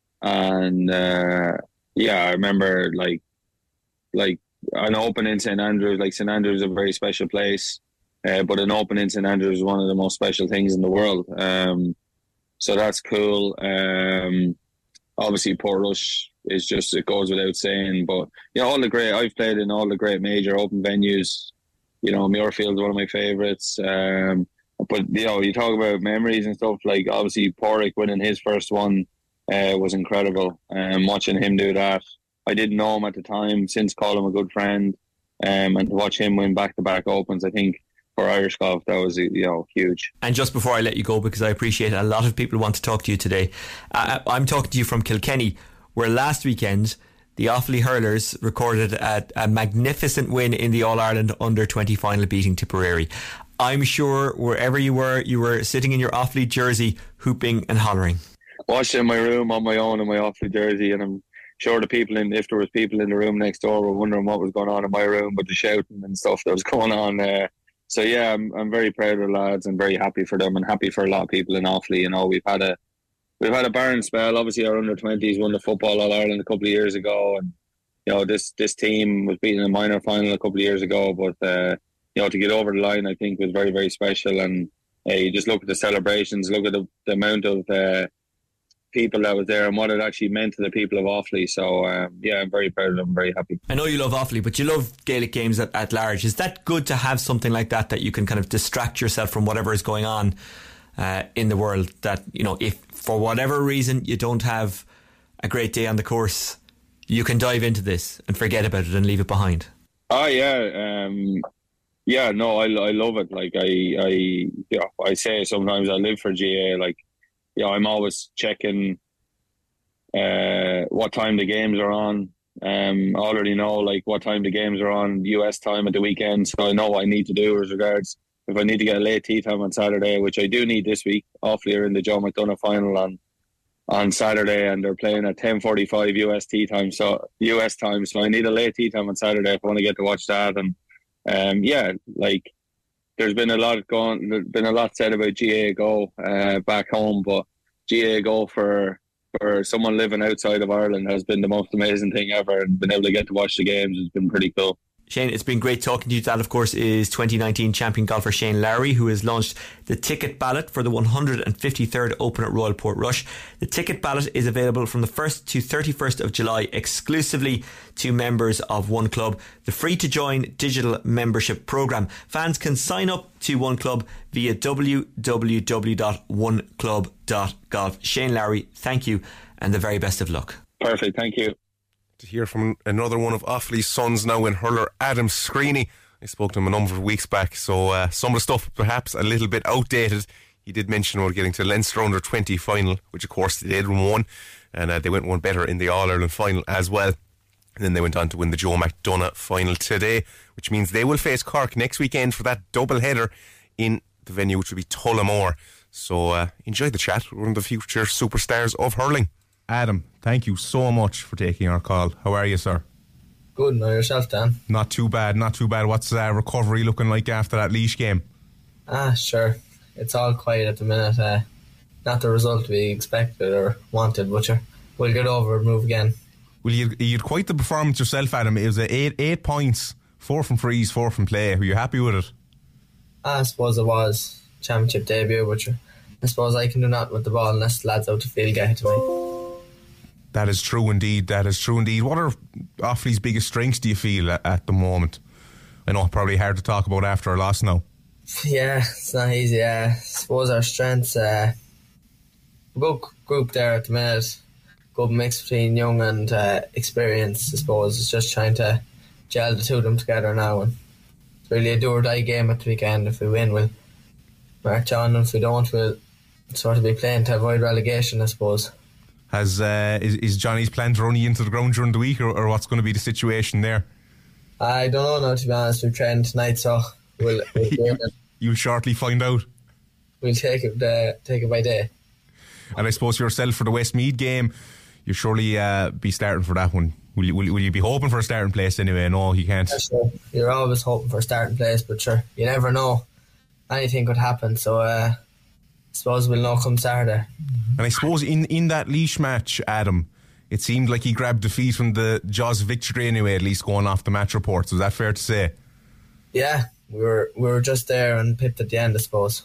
And uh, yeah, I remember like like an Open in Saint Andrews. Like Saint Andrews is a very special place. Uh, but an Open in Saint Andrews is one of the most special things in the world. Um, so that's cool. Um, obviously, Portrush is just, it goes without saying. But, you know, all the great, I've played in all the great major Open venues. You know, Muirfield's one of my favourites. Um, but, you know, you talk about memories and stuff, like obviously Pádraig winning his first one uh, was incredible. Um, watching him do that. I didn't know him at the time, since called him a good friend. Um, and to watch him win back-to-back Opens, I think, for Irish golf, that was, you know, huge. And just before I let you go, because I appreciate it, a lot of people want to talk to you today, uh, I'm talking to you from Kilkenny, where last weekend the Offaly Hurlers recorded a, a magnificent win in the All-Ireland under twenty final, beating Tipperary. I'm sure wherever you were, you were sitting in your Offaly jersey hooping and hollering. Watched in my room on my own in my Offaly jersey, and I'm sure the people in, if there was people in the room next door, were wondering what was going on in my room, but the shouting and stuff that was going on uh, So yeah, I'm I'm very proud of the lads and very happy for them, and happy for a lot of people in Offaly. You know, we've had a we've had a barren spell. Obviously, our under twenties won the football All Ireland a couple of years ago, and you know, this this team was beaten in a minor final a couple of years ago. But uh, you know, to get over the line, I think was very very special. And uh, you just look at the celebrations, look at the, the amount of uh, people that was there and what it actually meant to the people of Offaly. So um, yeah, I'm very proud of them, very happy. I know you love Offaly, but you love Gaelic games at, at large. Is that good to have something like that, that you can kind of distract yourself from whatever is going on uh, in the world, that, you know, if for whatever reason you don't have a great day on the course, you can dive into this and forget about it and leave it behind? Oh yeah, um, yeah. No, I, I love it. Like I, I, yeah, I say sometimes I live for G A. Like, yeah, I'm always checking uh, what time the games are on. Um, I already know like what time the games are on U S time at the weekend, so I know what I need to do as regards if I need to get a late tea time on Saturday, which I do need this week. Awfully, are in the Joe McDonough final on on Saturday, and they're playing at ten forty-five U S tea time, so U S time. So I need a late tea time on Saturday if I want to get to watch that. And um, yeah, like there's been a lot going, there's been a lot said about G A A Go uh, back home, but G A A Go for for someone living outside of Ireland has been the most amazing thing ever, and being able to get to watch the games has been pretty cool. Shane, it's been great talking to you. That, of course, is twenty nineteen champion golfer Shane Lowry, who has launched the ticket ballot for the one hundred fifty-third Open at Royal Portrush. The ticket ballot is available from the first to thirty-first of July exclusively to members of One Club, the free-to-join digital membership programme. Fans can sign up to One Club via w w w dot one club dot golf. Shane Lowry, thank you and the very best of luck. Perfect, thank you. To hear from another one of Offaly's sons now in hurler, Adam Screeney. I spoke to him a number of weeks back, so uh, some of the stuff perhaps a little bit outdated. He did mention about getting to Leinster under twenty final, which of course they did and won, and uh, they went one better in the All-Ireland final as well. And then they went on to win the Joe McDonough final today, which means they will face Cork next weekend for that double header in the venue, which will be Tullamore. So uh, enjoy the chat with one of the future superstars of hurling. Adam, thank you so much for taking our call. How are you, sir? Good, now yourself, Dan? Not too bad, not too bad. What's uh, recovery looking like after that Laois game? Ah, sure. It's all quiet at the minute. Uh, not the result we expected or wanted, but sure, we'll get over and move again. Well, you, you had quite the performance yourself, Adam. It was uh, eight, eight points, four from frees, four from play. Were you happy with it? Ah, I suppose it was. Championship debut, but sure, I suppose I can do nothing with the ball unless the lads out the field get it to me. That is true indeed, that is true indeed. What are Offaly's biggest strengths, do you feel, at, at the moment? I know, probably hard to talk about after a loss now. Yeah, it's not easy. Uh, I suppose our strengths, uh, good group there at the minute, good mix between young and uh, experienced, I suppose. It's just trying to gel the two of them together now. And it's really a do or die game at the weekend. If we win, we'll march on. If we don't, we'll sort of be playing to avoid relegation, I suppose. Has uh, is, is Johnny's plan to run you into the ground during the week, or, or what's going to be the situation there? I don't know now, to be honest. We're training tonight, so we'll, we'll you, you'll shortly find out. We'll take it uh, take it by day. And I suppose yourself for the Westmeath game, you'll surely uh, be starting for that one. Will you, will, will you be hoping for a starting place anyway? No, you can't. Yeah, sure. You're always hoping for a starting place, but sure, you never know. Anything could happen, so uh, I suppose we'll know come Saturday. And I suppose in, in that Laois match, Adam, it seemed like he grabbed defeat from the jaws of victory anyway, at least going off the match reports. Was that fair to say? Yeah, we were we were just there and pipped at the end, I suppose.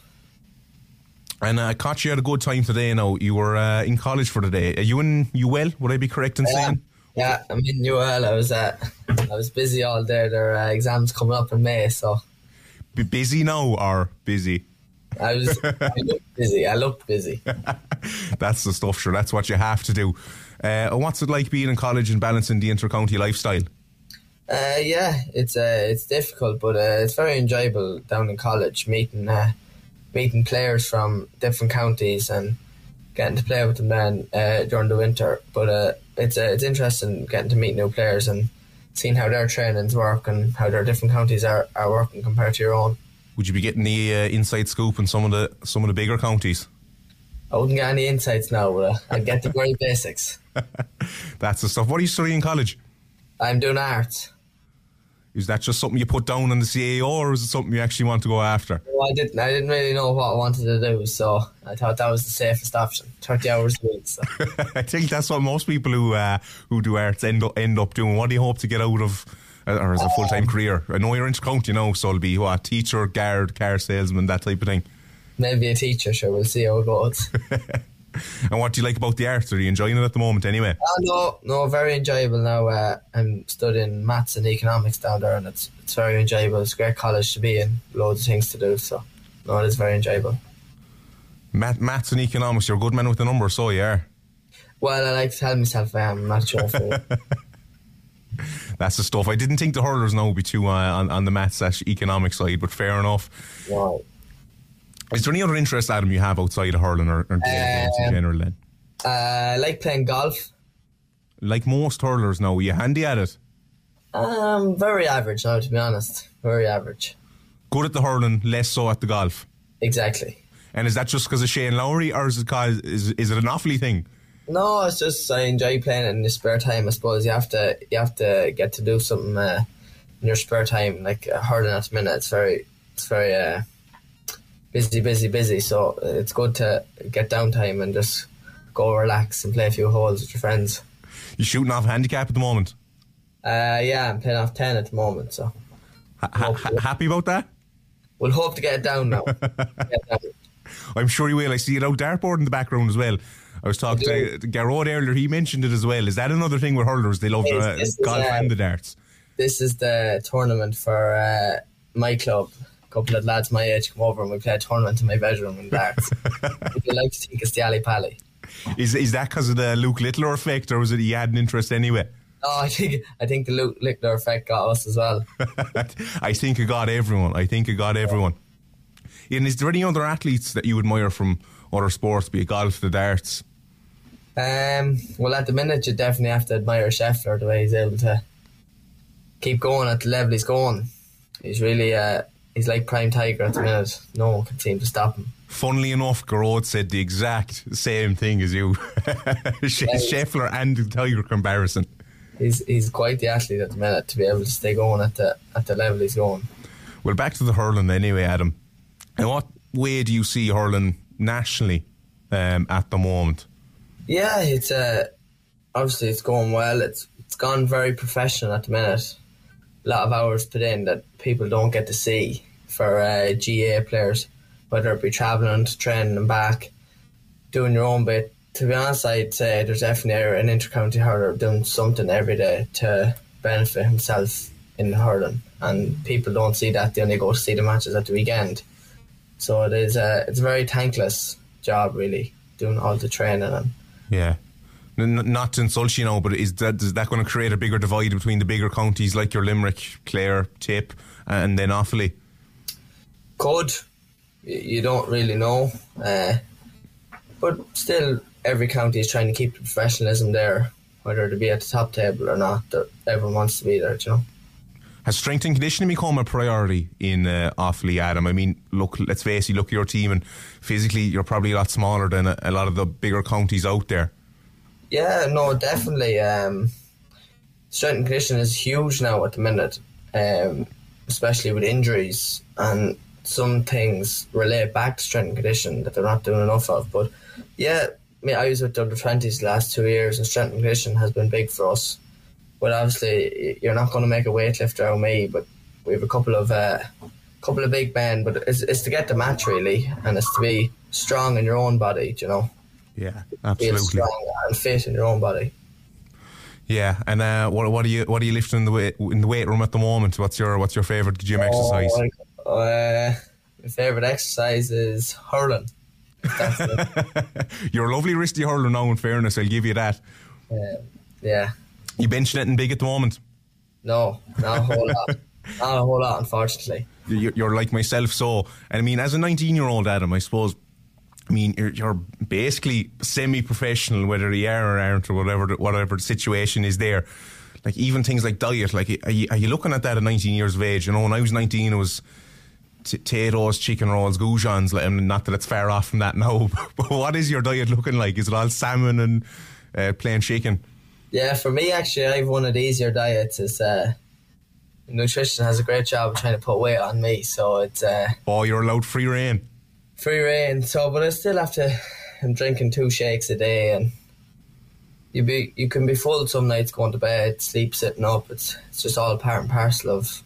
And I uh, caught you had a good time today now. You were uh, in college for the day. Are you in U L? Would I be correct in yeah. saying? Yeah, I'm in U L. I was, uh, I was busy all day. There are uh, exams coming up in May, so... Be busy now or busy? I was I looked busy. I looked busy. That's the stuff, sure. That's what you have to do. Uh, what's it like being in college and balancing the inter-county lifestyle? Uh, yeah, it's uh, it's difficult, but uh, it's very enjoyable down in college, meeting uh, meeting players from different counties and getting to play with them then uh, during the winter. But uh, it's uh, it's interesting getting to meet new players and seeing how their trainings work and how their different counties are, are working compared to your own. Would you be getting the uh, inside scoop in some of the some of the bigger counties? I wouldn't get any insights now, but uh, I'd get the very basics. That's the stuff. What are you studying in college? I'm doing arts. Is that just something you put down on the C A O, or is it something you actually want to go after? Well, I didn't. I didn't really know what I wanted to do, so I thought that was the safest option. Thirty hours a week. So. I think that's what most people who uh, who do arts end up end up doing. What do you hope to get out of, or as a full time um, career? I know you're inter-county, you know, so it'll be what, teacher, guard, car salesman, that type of thing. Maybe a teacher. Sure, we'll see how it goes. And what do you like about the arts? Are you enjoying it at the moment anyway? Uh, no, no, very enjoyable now. Uh, I'm studying maths and economics down there, and it's it's very enjoyable. It's a great college to be in, loads of things to do, so no, it is very enjoyable. Math, maths and economics, you're a good man with the numbers, so you are. Well, I like to tell myself I am, I'm not sure if I That's the stuff. I didn't think the hurlers now would be too uh, on, on the maths slash economic side, but fair enough. Wow. Is there any other interest, Adam, you have outside of hurling or, or games um, in general then? Uh, I like playing golf. Like most hurlers now, are you handy at it? Um, very average now, to be honest. Very average. Good at the hurling, less so at the golf. Exactly. And is that just because of Shane Lowry, or is it cause, is is it an Offaly thing? No, it's just I enjoy playing it in your spare time. I suppose you have to you have to get to do something uh, in your spare time. Like uh, hurling at the minute, it's very it's very uh, busy, busy, busy. So it's good to get downtime and just go relax and play a few holes with your friends. You shooting off handicap at the moment? Uh, yeah, I'm playing off ten at the moment. So ha- ha- happy about that? We'll hope to get it down now. Get down. I'm sure you will. I see it out dartboard in the background as well. I was talking to Garrod earlier, he mentioned it as well. Is that another thing with hurlers? They love uh, golf uh, and the darts. This is the tournament for uh, my club. A couple of lads my age come over and we play a tournament in my bedroom in darts. People like to think it's the Ali Pally. Is is that because of the Luke Littler effect, or was it he had an interest anyway? No, I think I think the Luke Littler effect got us as well. I think it got everyone. I think it got everyone. Ian, is there any other athletes that you admire from other sports, be it golf, the darts? Um, well, at the minute, you definitely have to admire Scheffler, the way he's able to keep going at the level he's going. He's really, uh, he's like Prime Tiger at the minute. No one can seem to stop him. Funnily enough, Garrod said the exact same thing as you. Scheffler and the Tiger comparison. He's he's quite the athlete at the minute to be able to stay going at the at the level he's going. Well, back to the hurling anyway, Adam. In what way do you see hurling nationally um, at the moment? Yeah, it's uh, obviously it's going well. It's it's gone very professional at the minute. A lot of hours put in that people don't get to see for uh, G A A players, whether it be travelling to training and back, doing your own bit. To be honest, I'd say there's definitely an inter-county hurler doing something every day to benefit himself in hurling, and people don't see that. They only go to see the matches at the weekend. So it is a, it's a very thankless job, really, doing all the training. And yeah. N- not to insult you know, but is that, is that going to create a bigger divide between the bigger counties like your Limerick, Clare, Tip, and then Offaly? Could. You don't really know. Uh, but still, every county is trying to keep the professionalism there, whether to be at the top table or not. Everyone wants to be there, you know. Has strength and conditioning become a priority in uh, Offaly, Adam? I mean, look, let's face it, look at your team, and physically you're probably a lot smaller than a, a lot of the bigger counties out there. Yeah, no, definitely. Um, strength and conditioning is huge now at the minute, um, especially with injuries, and some things relate back to strength and conditioning that they're not doing enough of. But yeah, I mean, I was with the under twenties the last two years, and strength and conditioning has been big for us. But obviously, you're not going to make a weightlifter out of me. But we have a couple of uh, couple of big men. But it's, it's to get the match really, and it's to be strong in your own body. You know. Yeah, absolutely. Be strong and fit in your own body. Yeah, and uh, what what are you what are you lifting in the weight in the weight room at the moment? What's your what's your favourite gym exercise? Oh, uh, my favourite exercise is hurling. You're a lovely wristy hurler now. In fairness, I'll give you that. Uh, yeah. You benching anything big at the moment? No, not a whole lot. Not a whole lot, unfortunately. You're like myself, so. And I mean, as a nineteen-year-old Adam, I suppose, I mean, you're, you're basically semi-professional, whether you are or aren't, or whatever the, whatever the situation is there. Like, even things like diet, like, are you, are you looking at that at nineteen years of age? You know, when I was nineteen, it was t- potatoes, chicken rolls, goujons. Like, I mean, not that it's far off from that now, but what is your diet looking like? Is it all salmon and uh, plain chicken? Yeah, for me, actually, I have one of the easier diets. Is uh, nutrition has a great job of trying to put weight on me, so it's... Uh, oh, you're allowed free reign. Free reign, so, but I still have to... I'm drinking two shakes a day, and you be you can be full some nights going to bed, sleep sitting up. It's it's just all part and parcel of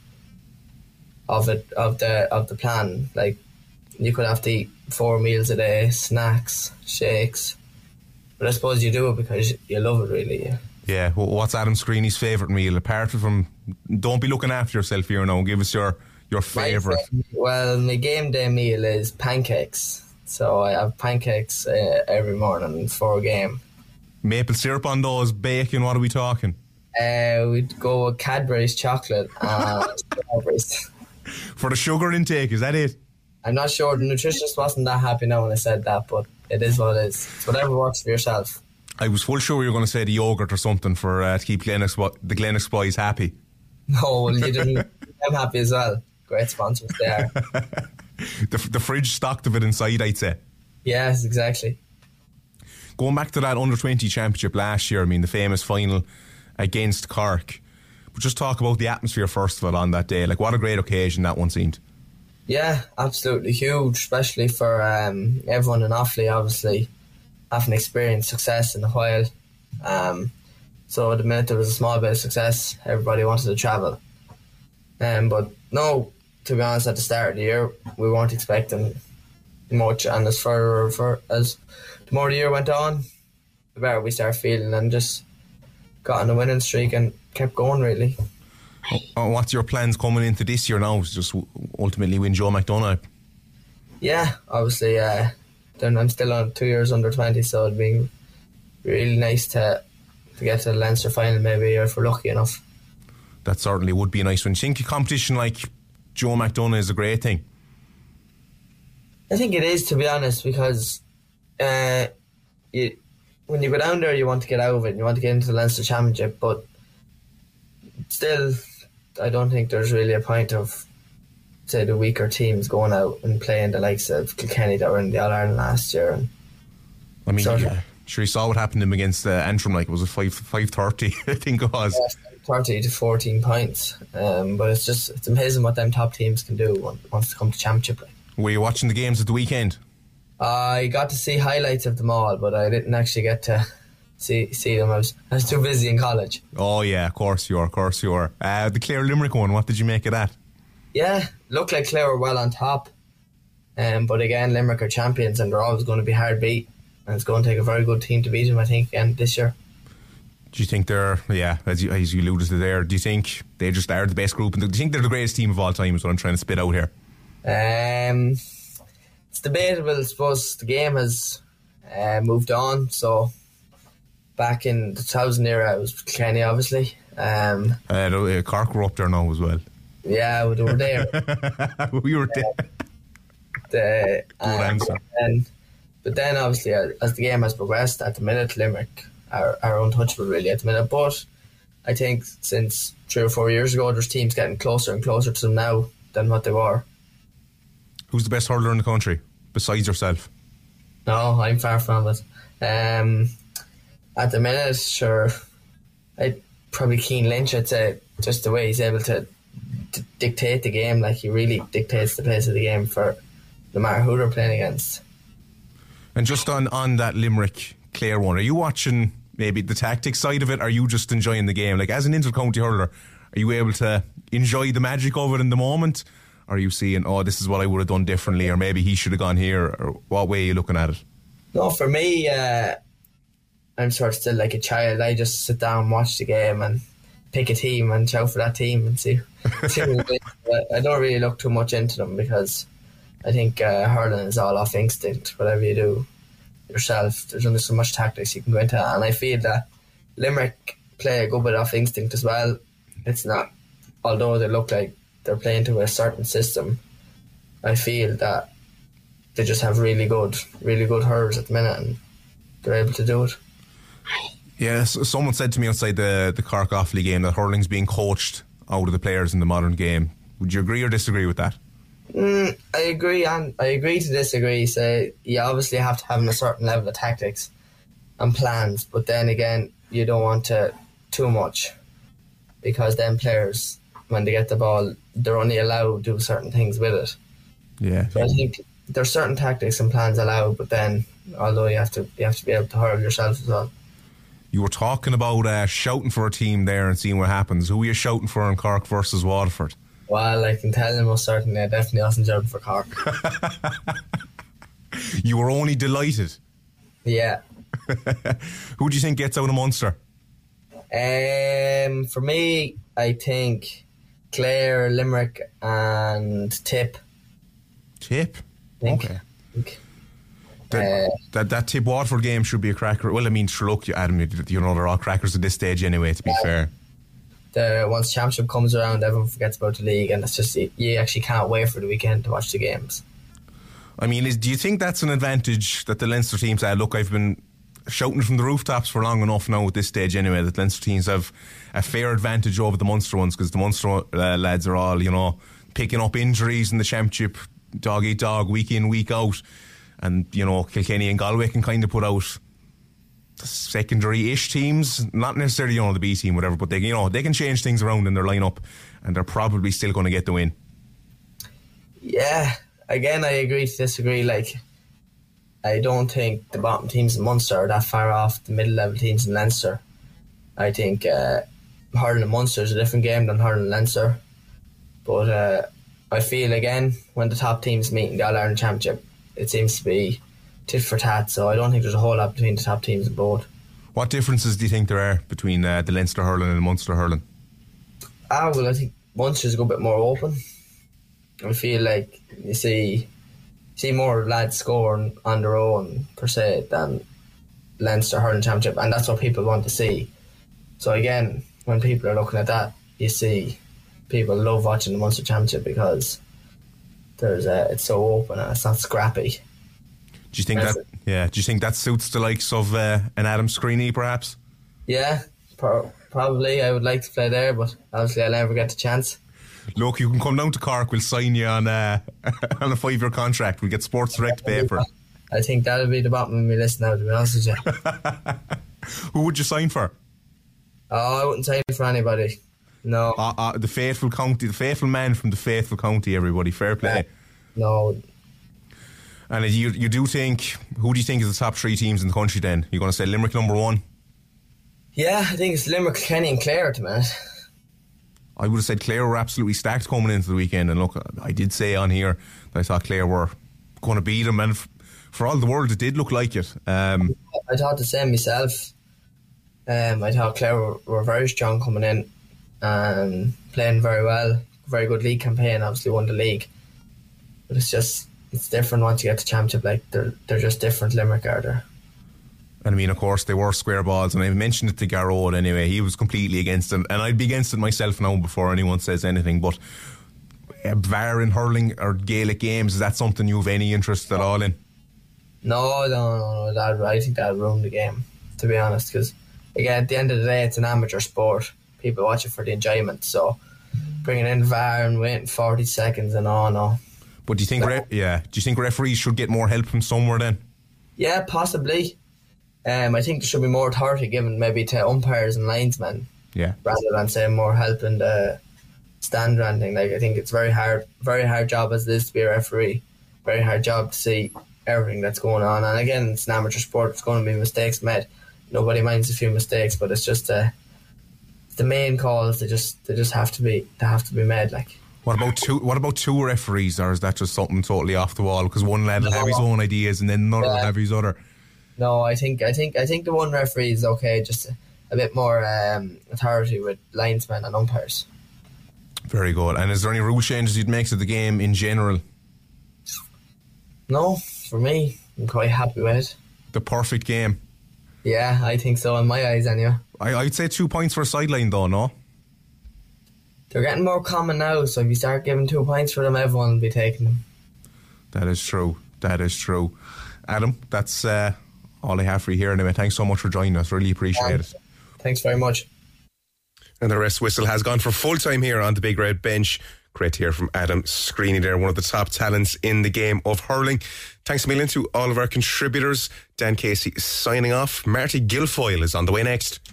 of it of the of the plan. Like, you could have to eat four meals a day, snacks, shakes, but I suppose you do it because you love it, really. Yeah. Yeah, well, what's Adam Screeney's favourite meal? Apart from, don't be looking after yourself here now, give us your, your favourite. My, well, my game day meal is pancakes. So I have pancakes uh, every morning for a game. Maple syrup on those, bacon, what are we talking? Uh, we'd go with Cadbury's chocolate and strawberries. For the sugar intake, is that it? I'm not sure. The nutritionist wasn't that happy now when I said that, but it is what it is. It's whatever works for yourself. I was full sure you were going to say the yogurt or something for uh, to keep Glennox, the Glennox boys happy. No, well, you didn't. I'm happy as well. Great sponsors they are. the, the fridge stocked of it inside, I'd say. Yes, exactly. Going back to that under twenty championship last year, I mean, the famous final against Cork. But just talk about the atmosphere first of all on that day. Like, what a great occasion that one seemed. Yeah, absolutely huge, especially for um, everyone in Offaly, obviously, having experienced success in a while. Um, so the minute there was a small bit of success, everybody wanted to travel. Um, but no, to be honest, at the start of the year, we weren't expecting much. And as further for as the more the year went on, the better we started feeling, and just got on a winning streak and kept going, really. Oh, what's your plans coming into this year now? Just ultimately win Joe McDonagh? Yeah, obviously. Uh, then I'm still on two years under twenty, so it'd be really nice to to get to the Leinster final, maybe, if we're lucky enough. That certainly would be a nice one. Do you think a competition like Joe McDonagh is a great thing? I think it is, to be honest, because uh, you, when you go down there, you want to get out of it, and you want to get into the Leinster Championship, but still, I don't think there's really a point of, say, the weaker teams going out and playing the likes of Kilkenny that were in the All-Ireland last year. And I mean, so, yeah, sure, you saw what happened to him against uh, Antrim, like, it was a five thirty, I think it was. Yeah, thirty to fourteen points. Um, but it's just, it's amazing what them top teams can do once they come to Championship. Like. Were you watching the games at the weekend? I got to see highlights of them all, but I didn't actually get to see see them. I was, I was too busy in college. Oh yeah, of course you are, of course you are. Uh, the Clare Limerick one, what did you make of that? Yeah, looked like Clare were well on top. Um, but again, Limerick are champions and they're always going to be hard beat. And it's going to take a very good team to beat them, I think, again this year. Do you think they're, yeah, as you, as you alluded to there, do you think they just are the best group? And do you think they're the greatest team of all time, is what I'm trying to spit out here? Um, it's debatable. I suppose the game has uh, moved on. So back in the two thousand era, it was Kilkenny, obviously. Um, uh, the, uh, Cork were up there now as well. Yeah, we were there. we were there. The, um, Good answer. And, but then, obviously, as the game has progressed, at the minute, Limerick are, are untouchable, really, at the minute. But I think since three or four years ago, there's teams getting closer and closer to them now than what they were. Who's the best hurler in the country, besides yourself? No, I'm far from it. Um, at the minute, sure, I'd probably Cian Lynch, I'd say, just the way he's able to d- dictate the game, like he really dictates the pace of the game for no matter who they're playing against. And just on, on that Limerick Clare one, are you watching maybe the tactics side of it? Or are you just enjoying the game? Like, as an inter-county hurler, are you able to enjoy the magic of it in the moment? Or are you seeing, oh, this is what I would have done differently, or maybe he should have gone here? Or what way are you looking at it? No, for me, uh, I'm sort of still like a child. I just sit down and watch the game and pick a team and shout for that team and see, see who wins. I don't really look too much into them because I think uh, hurling is all off instinct. Whatever you do yourself, there's only so much tactics you can go into, and I feel that Limerick play a good bit off instinct as well. It's not, although they look like they're playing to a certain system, I feel that they just have really good, really good hurlers at the minute, and they're able to do it. Yes, yeah, someone said to me outside the the Cork Offaly game that hurling's being coached out of the players in the modern game. Would you agree or disagree with that? Mm, I agree, and I agree to disagree. So you obviously have to have a certain level of tactics and plans, but then again, you don't want to too much, because then players, when they get the ball, they're only allowed to do certain things with it. Yeah. So I think there's certain tactics and plans allowed, but then although you have to you have to be able to hurl yourself as well. You were talking about uh, shouting for a team there and seeing what happens. Who are you shouting for in Cork versus Waterford? Well, I can tell you most certainly I definitely wasn't shouting for Cork. You were only delighted? Yeah. Who do you think gets out of Munster? Um, for me, I think Clare, Limerick and Tip. Tip? Think. Okay. That, uh, that that Tip Waterford game should be a cracker. Well, I mean, sure, look, Adam, you know, they're all crackers at this stage anyway, to be yeah, fair. the once championship comes around, everyone forgets about the league, and it's just you actually can't wait for the weekend to watch the games. I mean, is, do you think that's an advantage that the Leinster teams had? Look, I've been shouting from the rooftops for long enough now at this stage anyway that Leinster teams have a fair advantage over the Munster ones, because the Munster uh, lads are all, you know, picking up injuries in the championship dog eat dog week in week out, and you know Kilkenny and Galway can kind of put out secondary-ish teams, not necessarily, you know, the B team, whatever, but they, you know, they can change things around in their lineup, and they're probably still going to get the win. Yeah, again, I agree to disagree. Like, I don't think the bottom teams in Munster are that far off the middle level teams in Leinster. I think uh, hurling in Munster is a different game than hurling in Leinster. But uh, I feel, again, when the top teams meet in the All-Ireland Championship, it seems to be tit for tat, so I don't think there's a whole lot between the top teams in both. What differences do you think there are between uh, the Leinster hurling and the Munster hurling? Ah, well, I think Munster's a good bit more open. I feel like you see see more lads scoring on their own, per se, than Leinster hurling championship, and that's what people want to see. So again, when people are looking at that, you see people love watching the Munster championship because there's a, it's so open and it's not scrappy. Do you think that? Yeah. Do you think that suits the likes of uh, an Adam Screeney, perhaps? Yeah, pro- probably. I would like to play there, but obviously I'll never get the chance. Look, you can come down to Cork. We'll sign you on uh, on a five-year contract. We'll get Sports Direct paper. I think that'll be the bottom of my list now, to be honest with you. Who would you sign for? Oh, I wouldn't sign for anybody. No. Uh, uh, the faithful county, the faithful man from the faithful county. Everybody, fair play. No. And you you do think, who do you think is the top three teams in the country then? You're going to say Limerick number one? Yeah, I think it's Limerick, Kenny and Clare at the minute. I would have said Clare were absolutely stacked coming into the weekend, and look, I did say on here that I thought Clare were going to beat them, and f- for all the world it did look like it. Um, I thought the same myself. Um, I thought Clare were, were very strong coming in and playing very well. Very good league campaign, obviously won the league. But it's just, it's different once you get to championship. Like, they're, they're just different, Limerick are there. And I mean, of course, they were square balls, and I mentioned it to Garrod anyway. He was completely against it, and I'd be against it myself now before anyone says anything. But uh, V A R in hurling or Gaelic games, is that something you have any interest at all in? No, no, no, no. That, I think that'll ruin the game, to be honest, because again, at the end of the day, it's an amateur sport. People watch it for the enjoyment, so bringing in V A R and waiting forty seconds and all, no. But do you think, re- yeah, do you think referees should get more help from somewhere then? Yeah, possibly. Um, I think there should be more authority given maybe to umpires and linesmen, yeah, rather than saying more help in the stand or anything. Like, I think it's very hard, very hard job as it is to be a referee. Very hard job to see everything that's going on. And again, it's an amateur sport. It's going to be mistakes made. Nobody minds a few mistakes, but it's just uh, the main calls. They just they just have to be they have to be made. Like, what about two? What about two referees, or is that just something totally off the wall? Because one lad will No. have his own ideas, and then another will Yeah. have his other. No, I think I think I think the one referee is okay. Just a, a bit more um, authority with linesmen and umpires. Very good. And is there any rule changes you'd make to the game in general? No, for me, I'm quite happy with it. The perfect game. Yeah, I think so in my eyes, anyway. I, I'd say two points for a sideline, though. No. They're getting more common now, so if you start giving two points for them, everyone will be taking them. That is true. That is true. Adam, that's uh, all I have for you here anyway. Thanks so much for joining us. Really appreciate Um, it. Thanks very much. And the rest whistle has gone for full time here on the Big Red Bench. Great to hear from Adam Screeney there, one of the top talents in the game of hurling. Thanks a million to all of our contributors. Dan Casey signing off. Marty Guilfoyle is on the way next.